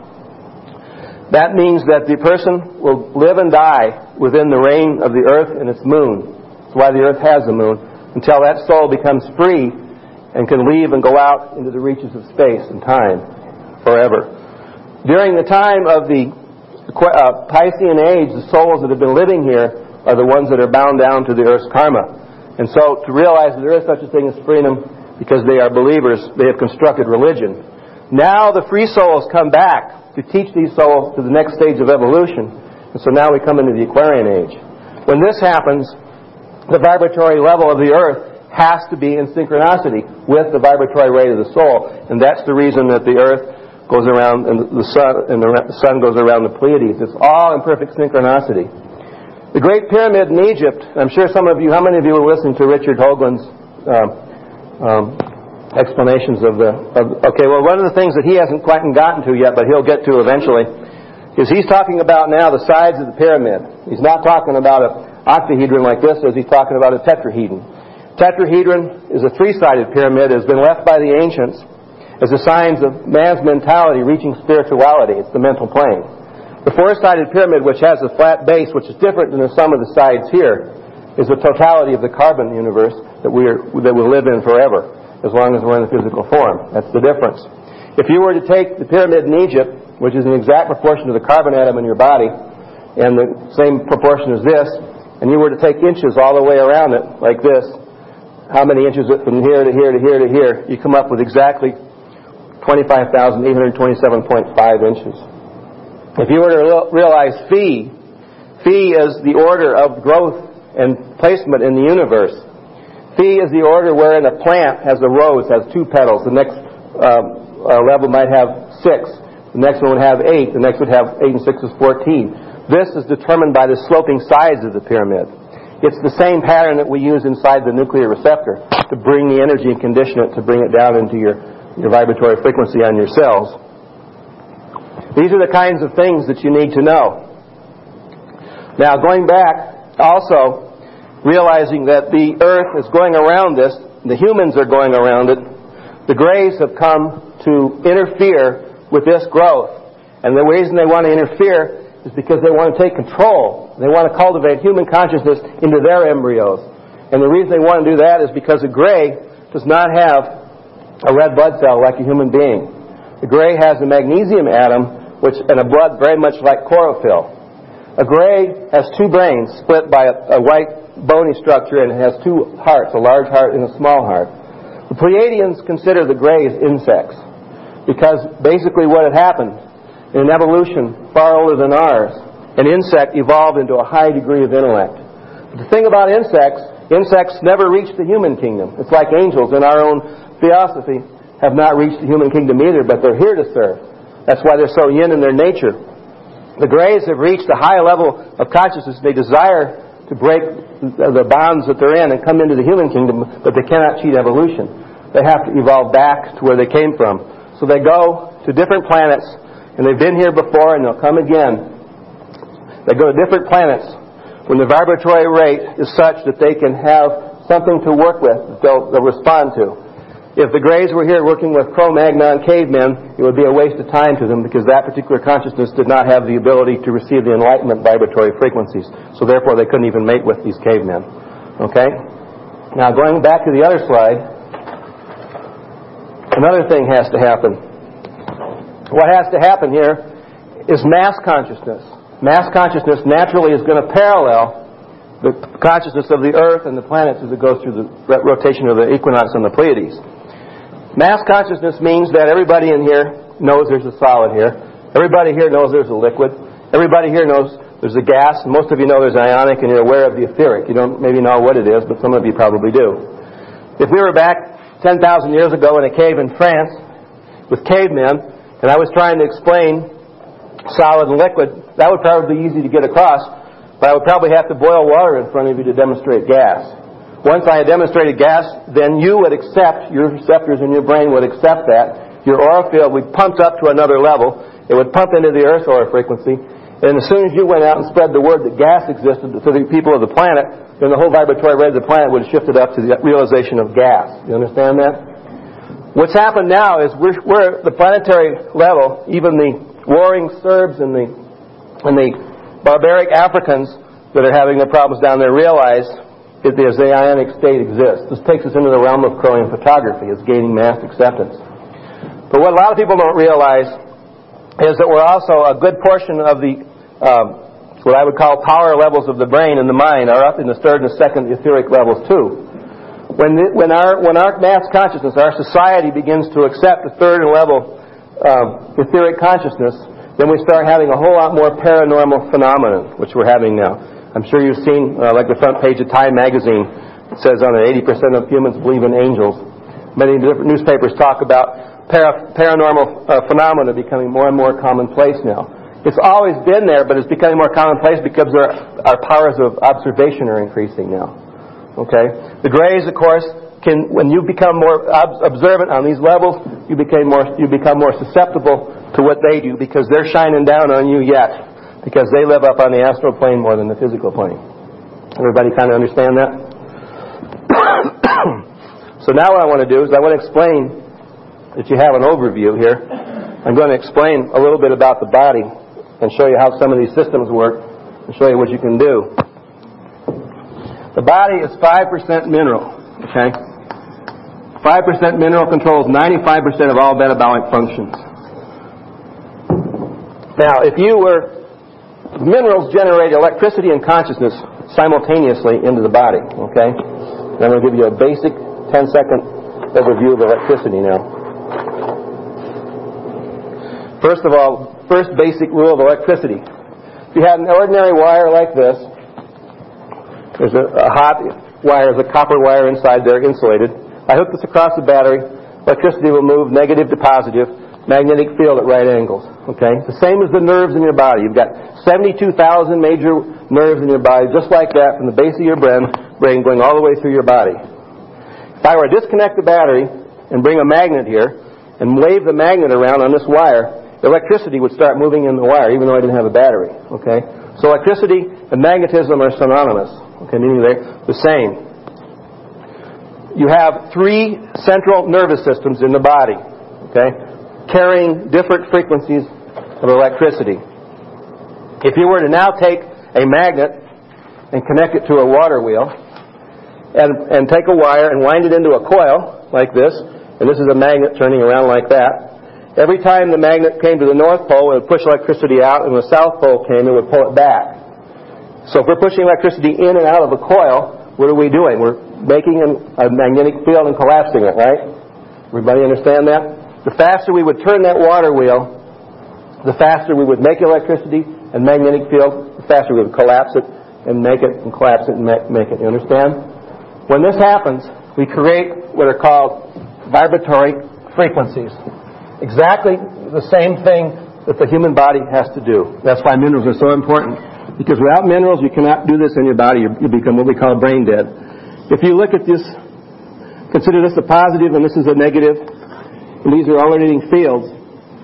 That means that the person will live and die within the reign of the earth and its moon. That's why the earth has a moon, until that soul becomes free and can leave and go out into the reaches of space and time forever. During the time of the uh, Piscean Age, the souls that have been living here are the ones that are bound down to the earth's karma. And so to realize that there is such a thing as freedom, because they are believers, they have constructed religion. Now the free souls come back to teach these souls to the next stage of evolution. And so now we come into the Aquarian Age. When this happens, the vibratory level of the earth has to be in synchronicity with the vibratory rate of the soul. And that's the reason that the earth goes around and the sun and the sun goes around the Pleiades. It's all in perfect synchronicity. The Great Pyramid in Egypt, I'm sure some of you, how many of you were listening to Richard Hoagland's um, um, explanations of the... Of, okay, well, one of the things that he hasn't quite gotten to yet, but he'll get to eventually, is he's talking about now the sides of the pyramid. He's not talking about an octahedron like this, as he's talking about a tetrahedron. Tetrahedron is a three-sided pyramid. It has been left by the ancients as the signs of man's mentality reaching spirituality. It's the mental plane. The four-sided pyramid, which has a flat base, which is different than the sum of the sides here, is the totality of the carbon universe that we are, that we'll live in forever, as long as we're in the physical form. That's the difference. If you were to take the pyramid in Egypt, which is an exact proportion to the carbon atom in your body, and the same proportion as this, and you were to take inches all the way around it, like this, how many inches from here to here to here to here, you come up with exactly twenty-five thousand eight hundred twenty-seven point five inches. If you were to realize phi, phi is the order of growth and placement in the universe. Phi is the order wherein a plant has a rose, has two petals. The next um, uh, level might have six. The next one would have eight. The next would have eight and six is fourteen. This is determined by the sloping sides of the pyramid. It's the same pattern that we use inside the nuclear receptor to bring the energy and condition it to bring it down into your, your vibratory frequency on your cells. These are the kinds of things that you need to know. Now, going back, also realizing that the earth is going around this, the humans are going around it, the Greys have come to interfere with this growth. And the reason they want to interfere is because they want to take control. They want to cultivate human consciousness into their embryos. And the reason they want to do that is because a Grey does not have a red blood cell like a human being. The Grey has a magnesium atom which and a blood very much like chlorophyll. A Grey has two brains split by a, a white bony structure, and it has two hearts, a large heart and a small heart. The Pleiadians consider the Greys insects because basically what had happened in an evolution far older than ours, an insect evolved into a high degree of intellect. But the thing about insects, insects never reach the human kingdom. It's like angels in our own theosophy have not reached the human kingdom either, but they're here to serve. That's why they're so yin in their nature. The Greys have reached a high level of consciousness. They desire to break the bonds that they're in and come into the human kingdom, but they cannot cheat evolution. They have to evolve back to where they came from. So they go to different planets, and they've been here before, and they'll come again. They go to different planets when the vibratory rate is such that they can have something to work with that they'll, they'll respond to. If the Greys were here working with Cro-Magnon cavemen, it would be a waste of time to them because that particular consciousness did not have the ability to receive the Enlightenment vibratory frequencies. So therefore they couldn't even mate with these cavemen. Okay? Now going back to the other slide, another thing has to happen. What has to happen here is mass consciousness. Mass consciousness naturally is going to parallel the consciousness of the Earth and the planets as it goes through the rotation of the equinox and the Pleiades. Mass consciousness means that everybody in here knows there's a solid here. Everybody here knows there's a liquid. Everybody here knows there's a gas. Most of you know there's ionic, and you're aware of the etheric. You don't maybe know what it is, but some of you probably do. If we were back ten thousand years ago in a cave in France with cavemen, and I was trying to explain solid and liquid, that would probably be easy to get across, but I would probably have to boil water in front of you to demonstrate gas. Once I had demonstrated gas, then you would accept, your receptors in your brain would accept that. Your aura field would be pumped up to another level. It would pump into the Earth's aura frequency. And as soon as you went out and spread the word that gas existed to the people of the planet, then the whole vibratory rate of the planet would have shifted up to the realization of gas. You understand that? What's happened now is we're, we're at the planetary level, even the warring Serbs and the, and the barbaric Africans that are having their problems down there realize that the ionic state exists. This takes us into the realm of Crowan photography. It's gaining mass acceptance. But what a lot of people don't realize is that we're also, a good portion of the um, what I would call power levels of the brain and the mind are up in the third and the second etheric levels too. When the, when our when our mass consciousness, our society begins to accept the third and level um, etheric consciousness, then we start having a whole lot more paranormal phenomenon, which we're having now. I'm sure you've seen, uh, like the front page of Time magazine, it says on it, eighty percent of humans believe in angels. Many different newspapers talk about para, paranormal uh, phenomena becoming more and more commonplace now. It's always been there, but it's becoming more commonplace because our, our powers of observation are increasing now. Okay? The Greys, of course, can, when you become more ob- observant on these levels, you become more you become more susceptible to what they do because they're shining down on you yet, because they live up on the astral plane more than the physical plane. Everybody kind of understand that? So now what I want to do is I want to explain that you have an overview here. I'm going to explain a little bit about the body and show you how some of these systems work and show you what you can do. The body is five percent mineral, okay? five percent mineral controls ninety-five percent of all metabolic functions. Now, if you were... Minerals generate electricity and consciousness simultaneously into the body, okay? And I'm going to give you a basic ten-second overview of electricity now. First of all, first basic rule of electricity. If you had an ordinary wire like this, there's a, a hot wire, there's a copper wire inside there, insulated. I hook this across the battery. Electricity will move negative to positive, magnetic field at right angles. Okay? The same as the nerves in your body. You've got seventy-two thousand major nerves in your body, just like that, from the base of your brain, brain going all the way through your body. If I were to disconnect the battery and bring a magnet here and wave the magnet around on this wire, electricity would start moving in the wire, even though I didn't have a battery. Okay? So electricity and magnetism are synonymous. Okay, meaning they're the same. You have three central nervous systems in the body, okay, carrying different frequencies of electricity. If you were to now take a magnet and connect it to a water wheel and, and take a wire and wind it into a coil like this, and this is a magnet turning around like that, every time the magnet came to the North Pole, it would push electricity out, and when the South Pole came, it would pull it back. So if we're pushing electricity in and out of a coil, what are we doing? We're making a magnetic field and collapsing it, right? Everybody understand that? The faster we would turn that water wheel, the faster we would make electricity and magnetic field, the faster we would collapse it and make it and collapse it and make it. You understand? When this happens, we create what are called vibratory frequencies. Exactly the same thing that the human body has to do. That's why minerals are so important. Because without minerals, you cannot do this in your body. You become what we call brain dead. If you look at this, consider this a positive and this is a negative, and these are alternating fields.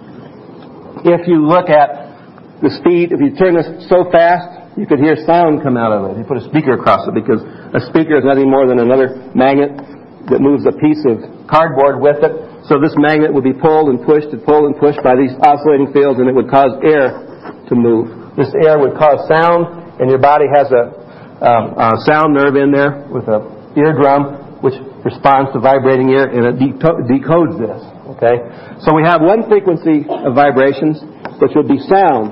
If you look at the speed, if you turn this so fast, you could hear sound come out of it. You put a speaker across it, because a speaker is nothing more than another magnet that moves a piece of cardboard with it. So this magnet would be pulled and pushed and pulled and pushed by these oscillating fields, and it would cause air to move. This air would cause sound, and your body has a, um, a sound nerve in there with an eardrum, which responds to vibrating air, and it de- decodes this. Okay, so we have one frequency of vibrations, which would be sound.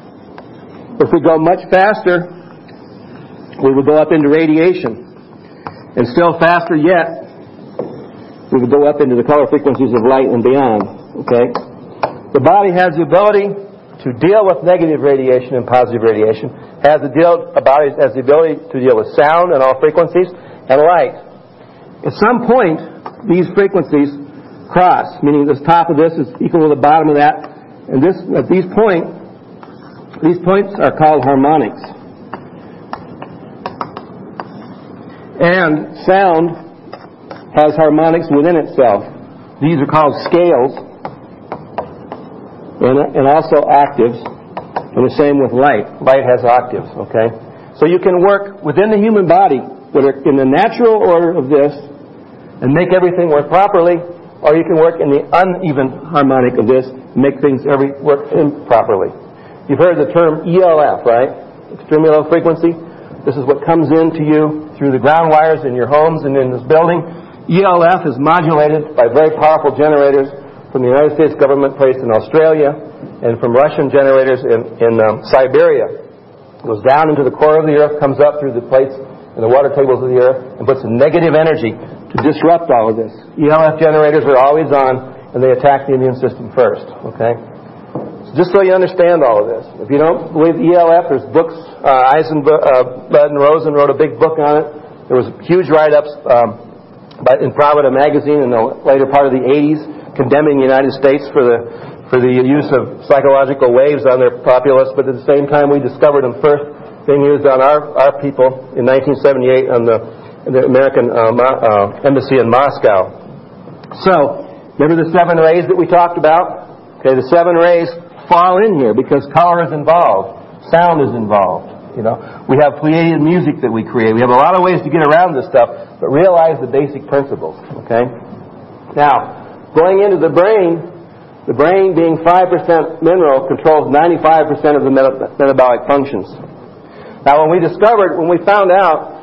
If we go much faster, we would go up into radiation, and still faster yet, we would go up into the color frequencies of light and beyond. Okay, the body has the ability to deal with negative radiation and positive radiation, has the deal about it, has the ability to deal with sound and all frequencies and light. At some point, these frequencies cross, meaning the top of this is equal to the bottom of that, and this at these point, these points are called harmonics. And sound has harmonics within itself. These are called scales, and, and also octaves, and the same with light. Light has octaves, okay? So you can work within the human body, whether in the natural order of this, and make everything work properly, or you can work in the uneven harmonic of this, and make things every work improperly. You've heard the term E L F, right? Extremely low frequency. This is what comes into you through the ground wires in your homes and in this building. E L F is modulated by very powerful generators from the United States government placed in Australia and from Russian generators in, in um, Siberia. It goes down into the core of the earth, comes up through the plates and the water tables of the earth, and puts a negative energy to disrupt all of this. E L F generators are always on, and they attack the immune system first, okay? Just so you understand all of this. If you don't believe E L F, there's books. Uh, Eisenberg uh, and Rosen wrote a big book on it. There was huge write-ups um, by, in Pravda magazine in the later part of the eighties, condemning the United States for the for the use of psychological waves on their populace. But at the same time, we discovered them first being used on our our people in nineteen seventy-eight on the, the American uh, uh, embassy in Moscow. So, remember the seven rays that we talked about? Okay, the seven rays fall in here because color is involved, sound is involved. You know, we have Pleiadian music that we create. We have a lot of ways to get around this stuff, but realize the basic principles. Okay. Now, going into the brain, the brain being five percent mineral controls ninety-five percent of the meta- metabolic functions. Now, when we discovered, when we found out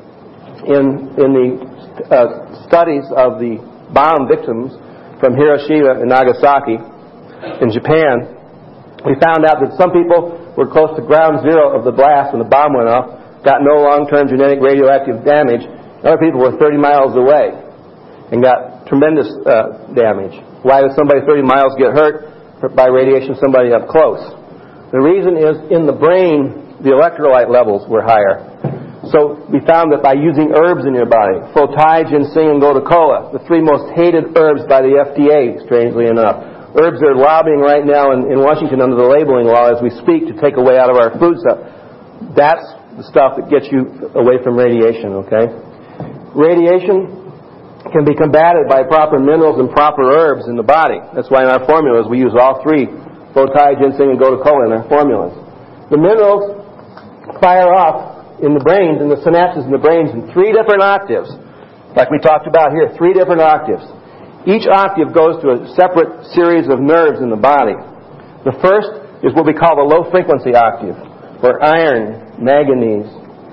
in in the uh, studies of the bomb victims from Hiroshima and Nagasaki in Japan, we found out that some people were close to ground zero of the blast when the bomb went off, got no long-term genetic radioactive damage. Other people were thirty miles away and got tremendous uh, damage. Why does somebody thirty miles get hurt by radiation, somebody up close? The reason is in the brain, the electrolyte levels were higher. So we found that by using herbs in your body, Fotai, Ginseng, and Gotu Kola, the three most hated herbs by the F D A, strangely enough, herbs are lobbying right now in, in Washington under the labeling law as we speak to take away out of our food stuff. That's the stuff that gets you away from radiation, okay? Radiation can be combated by proper minerals and proper herbs in the body. That's why in our formulas we use all three, Fotai, Ginseng, and Gotu Kola in our formulas. The minerals fire off in the brains, in the synapses in the brains in three different octaves. Like we talked about here, three different octaves. Each octave goes to a separate series of nerves in the body. The first is what we call the low-frequency octave, where iron, manganese,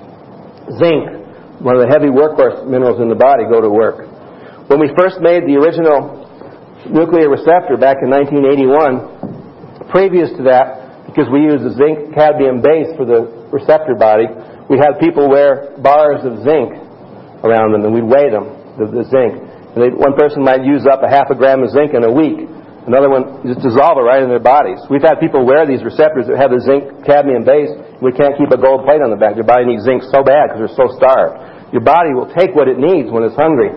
zinc, one of the heavy workhorse minerals in the body, go to work. When we first made the original nuclear receptor back in nineteen eighty-one, previous to that, because we used the zinc cadmium base for the receptor body, we had people wear bars of zinc around them, and we'd weigh them, the, the zinc. And they, one person might use up a half a gram of zinc in a week. Another one just dissolve it right in their bodies. We've had people wear these receptors that have the zinc cadmium base. We can't keep a gold plate on the back. Their body needs zinc so bad because they're so starved. Your body will take what it needs when it's hungry.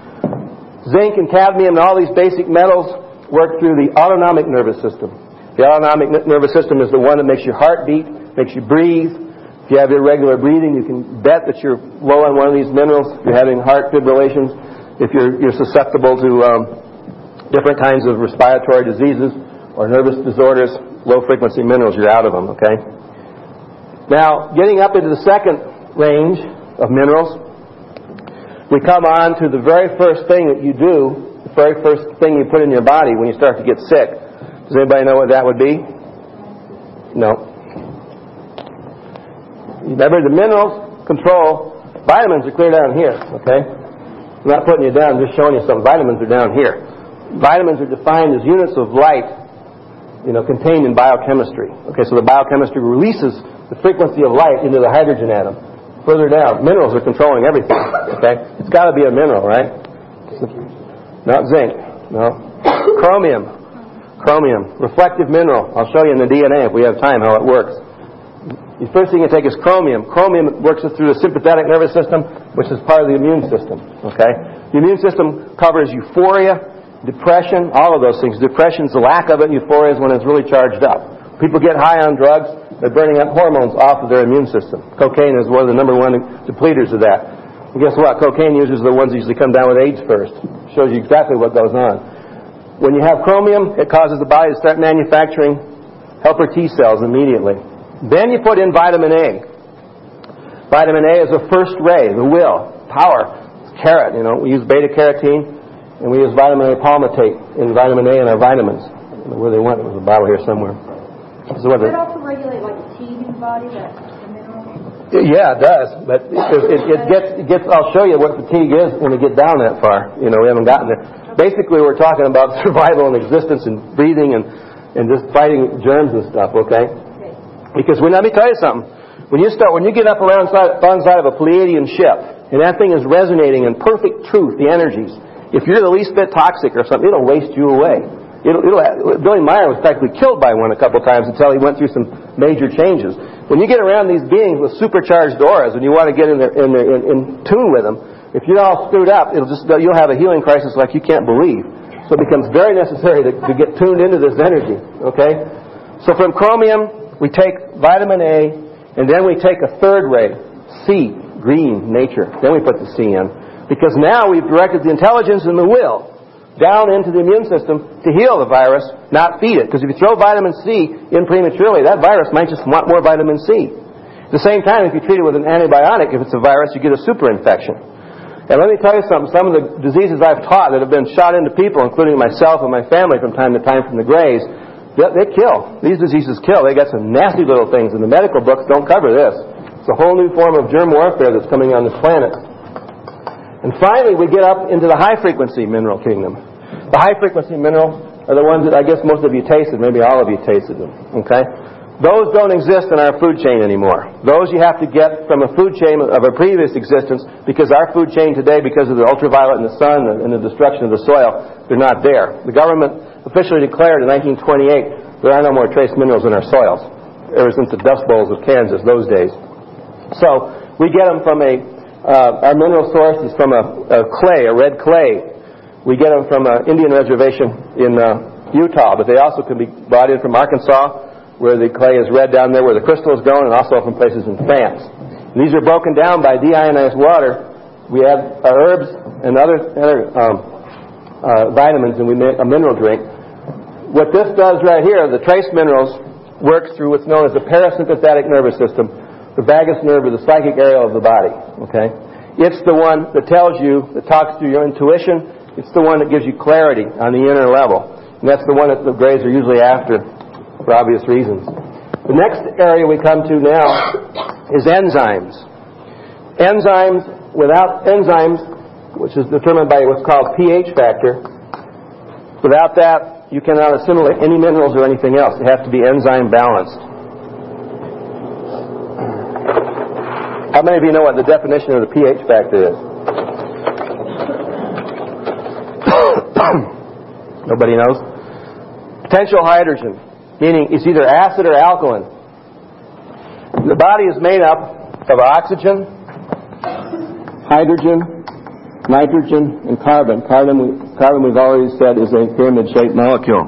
Zinc and cadmium and all these basic metals work through the autonomic nervous system. The autonomic nervous system is the one that makes your heart beat, makes you breathe. If you have irregular breathing, you can bet that you're low on one of these minerals. If you're having heart fibrillations, if you're, you're susceptible to um, different kinds of respiratory diseases or nervous disorders, low-frequency minerals, you're out of them, okay? Now, getting up into the second range of minerals, we come on to the very first thing that you do, the very first thing you put in your body when you start to get sick. Does anybody know what that would be? No. Remember, the minerals control, vitamins are clear down here, okay? I'm not putting you down, I'm just showing you some. Vitamins are down here. Vitamins are defined as units of light, you know, contained in biochemistry. Okay, so the biochemistry releases the frequency of light into the hydrogen atom. Further down, minerals are controlling everything. Okay, it's got to be a mineral, right? Not zinc. No. Chromium. Chromium, reflective mineral. I'll show you in the D N A if we have time how it works. The first thing you take is chromium. Chromium works through the sympathetic nervous system, which is part of the immune system. Okay? The immune system covers euphoria, depression, all of those things. Depression is the lack of it. Euphoria is when it's really charged up. People get high on drugs, they're burning up hormones off of their immune system. Cocaine is one of the number one depleters of that. And guess what? Cocaine users are the ones that usually come down with AIDS first. Shows you exactly what goes on. When you have chromium, it causes the body to start manufacturing helper T cells immediately. Then you put in vitamin A. Vitamin A is the first ray, the will, power. It's carrot, you know. We use beta-carotene, and we use vitamin A palmitate in vitamin A in our vitamins. I don't know where they went. There was a bottle here somewhere. So what does it also regulate like the T in the body, that the mineral? Yeah, it does. But it, it, it, gets, it gets. I'll show you what fatigue is when we get down that far. You know, we haven't gotten there. Basically, we're talking about survival and existence and breathing and, and just fighting germs and stuff, okay? okay? Because when, let me tell you something. When you start, when you get up around side, inside of a Pleiadian ship, and that thing is resonating in perfect truth, the energies, if you're the least bit toxic or something, it'll waste you away. It'll, it'll, Billy Meyer was practically killed by one a couple of times until he went through some major changes. When you get around these beings with supercharged auras and you want to get in, their, in, their, in, in tune with them, if you're all screwed up, it'll just you'll have a healing crisis like you can't believe. So it becomes very necessary to, to get tuned into this energy. Okay? So from chromium, we take vitamin A, and then we take a third ray, C, green, nature. Then we put the C in. Because now we've directed the intelligence and the will down into the immune system to heal the virus, not feed it. Because if you throw vitamin C in prematurely, that virus might just want more vitamin C. At the same time, if you treat it with an antibiotic, if it's a virus, you get a super infection. And let me tell you something, some of the diseases I've taught that have been shot into people, including myself and my family from time to time from the Greys, they, they kill. These diseases kill. They got some nasty little things, and the medical books don't cover this. It's a whole new form of germ warfare that's coming on this planet. And finally, we get up into the high-frequency mineral kingdom. The high-frequency mineral are the ones that I guess most of you tasted. Maybe all of you tasted them. Okay? Those don't exist in our food chain anymore. Those you have to get from a food chain of a previous existence, because our food chain today, because of the ultraviolet and the sun and the destruction of the soil, they're not there. The government officially declared in nineteen twenty-eight there are no more trace minerals in our soils, ever since the Dust Bowls of Kansas, those days. So we get them from a, uh, our mineral source is from a, a clay, a red clay. We get them from an Indian reservation in uh, Utah, but they also can be brought in from Arkansas, where the clay is red down there where the crystal is grown, and also from places in France. And these are broken down by deionized water. We add our herbs and other, other um, uh, vitamins, and we make a mineral drink. What this does right here, the trace minerals, works through what's known as the parasympathetic nervous system, the vagus nerve, or the psychic area of the body. Okay, it's the one that tells you, that talks through your intuition. It's the one that gives you clarity on the inner level, and that's the one that the Greys are usually after, for obvious reasons. The next area we come to now is enzymes. Enzymes, without enzymes, which is determined by what's called pH factor, without that, you cannot assimilate any minerals or anything else. They have to be enzyme balanced. How many of you know what the definition of the pH factor is? Nobody knows? Potential hydrogen, meaning it's either acid or alkaline. The body is made up of oxygen, hydrogen, nitrogen, and carbon. Carbon, carbon we've already said, is a pyramid-shaped molecule.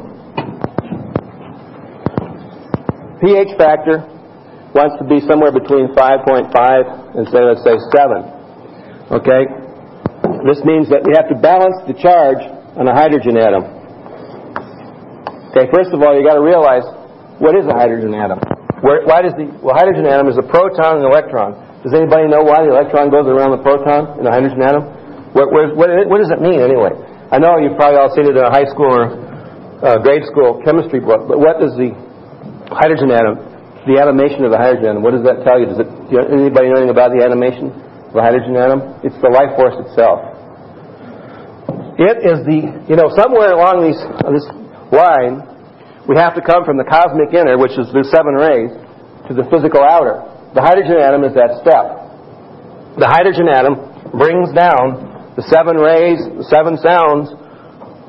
pH factor wants to be somewhere between five point five and, say, let's say, seven. Okay? This means that we have to balance the charge on a hydrogen atom. Okay, first of all, you got to realize, what is a hydrogen atom? Where, why does the well, hydrogen atom is a proton and an electron. Does anybody know why the electron goes around the proton in a hydrogen atom? Where, where, what, what does it mean anyway? I know you've probably all seen it in a high school or uh, grade school chemistry book, but what does the hydrogen atom, the animation of the hydrogen atom, what does that tell you? Does it? Do anybody know anything about the animation of the hydrogen atom? It's the life force itself. It is the, you know, somewhere along these uh, this line, we have to come from the cosmic inner, which is the seven rays, to the physical outer. The hydrogen atom is that step. The hydrogen atom brings down the seven rays, the seven sounds,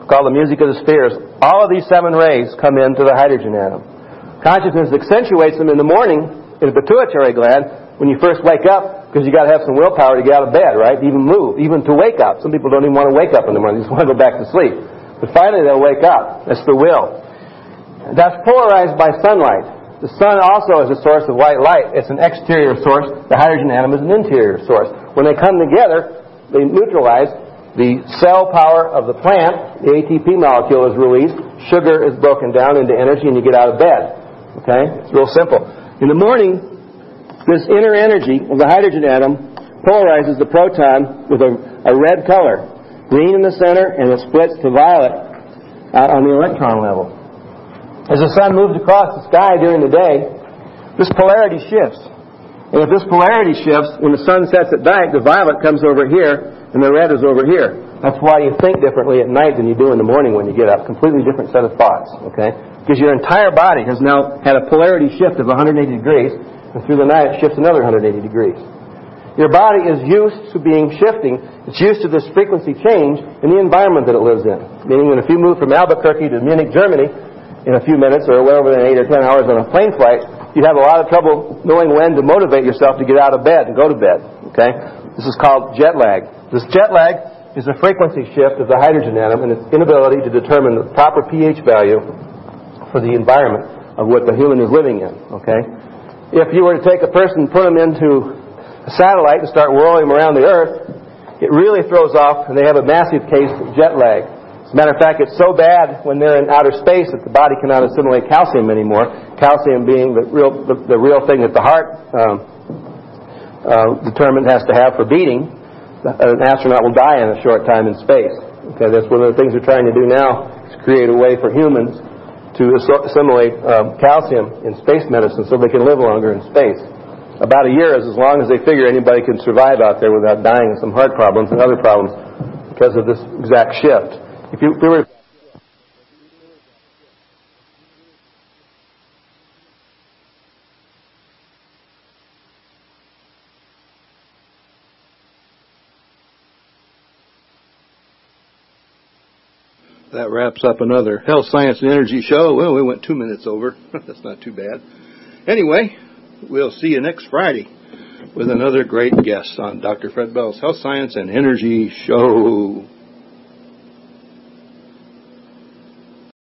called the music of the spheres. All of these seven rays come into the hydrogen atom. Consciousness accentuates them in the morning in the pituitary gland when you first wake up, because you got to have some willpower to get out of bed, right? Even move, even to wake up. Some people don't even want to wake up in the morning; they just want to go back to sleep. But finally, they'll wake up. That's the will. That's polarized by sunlight. The sun also is a source of white light. It's an exterior source. The hydrogen atom is an interior source. When they come together, they neutralize. The cell power of the plant, the A T P molecule is released, sugar is broken down into energy, and you get out of bed. Okay? It's real simple. In the morning, this inner energy of the hydrogen atom polarizes the proton with a, a red color, green in the center, and it splits to violet out on the electron level. As the sun moves across the sky during the day, this polarity shifts. And if this polarity shifts, when the sun sets at night, the violet comes over here, and the red is over here. That's why you think differently at night than you do in the morning when you get up. Completely different set of thoughts, okay? Because your entire body has now had a polarity shift of one hundred eighty degrees, and through the night it shifts another one hundred eighty degrees. Your body is used to being shifting. It's used to this frequency change in the environment that it lives in. Meaning that if you move from Albuquerque to Munich, Germany, in a few minutes, or whatever, in eight or ten hours on a plane flight, you'd have a lot of trouble knowing when to motivate yourself to get out of bed and go to bed, okay? This is called jet lag. This jet lag is a frequency shift of the hydrogen atom and its inability to determine the proper pH value for the environment of what the human is living in, okay? If you were to take a person and put them into a satellite and start whirling them around the Earth, it really throws off, and they have a massive case of jet lag. As a matter of fact, it's so bad when they're in outer space that the body cannot assimilate calcium anymore, calcium being the real, the, the real thing that the heart um, uh, determined has to have for beating. An astronaut will die in a short time in space. Okay, that's one of the things we're trying to do now, is create a way for humans to assimilate um, calcium in space medicine so they can live longer in space. About a year is as long as they figure anybody can survive out there without dying of some heart problems and other problems because of this exact shift. If you, if you were That wraps up another Health, Science, and Energy show. Well, we went two minutes over. That's not too bad. Anyway, we'll see you next Friday with another great guest on Doctor Fred Bell's Health, Science, and Energy show.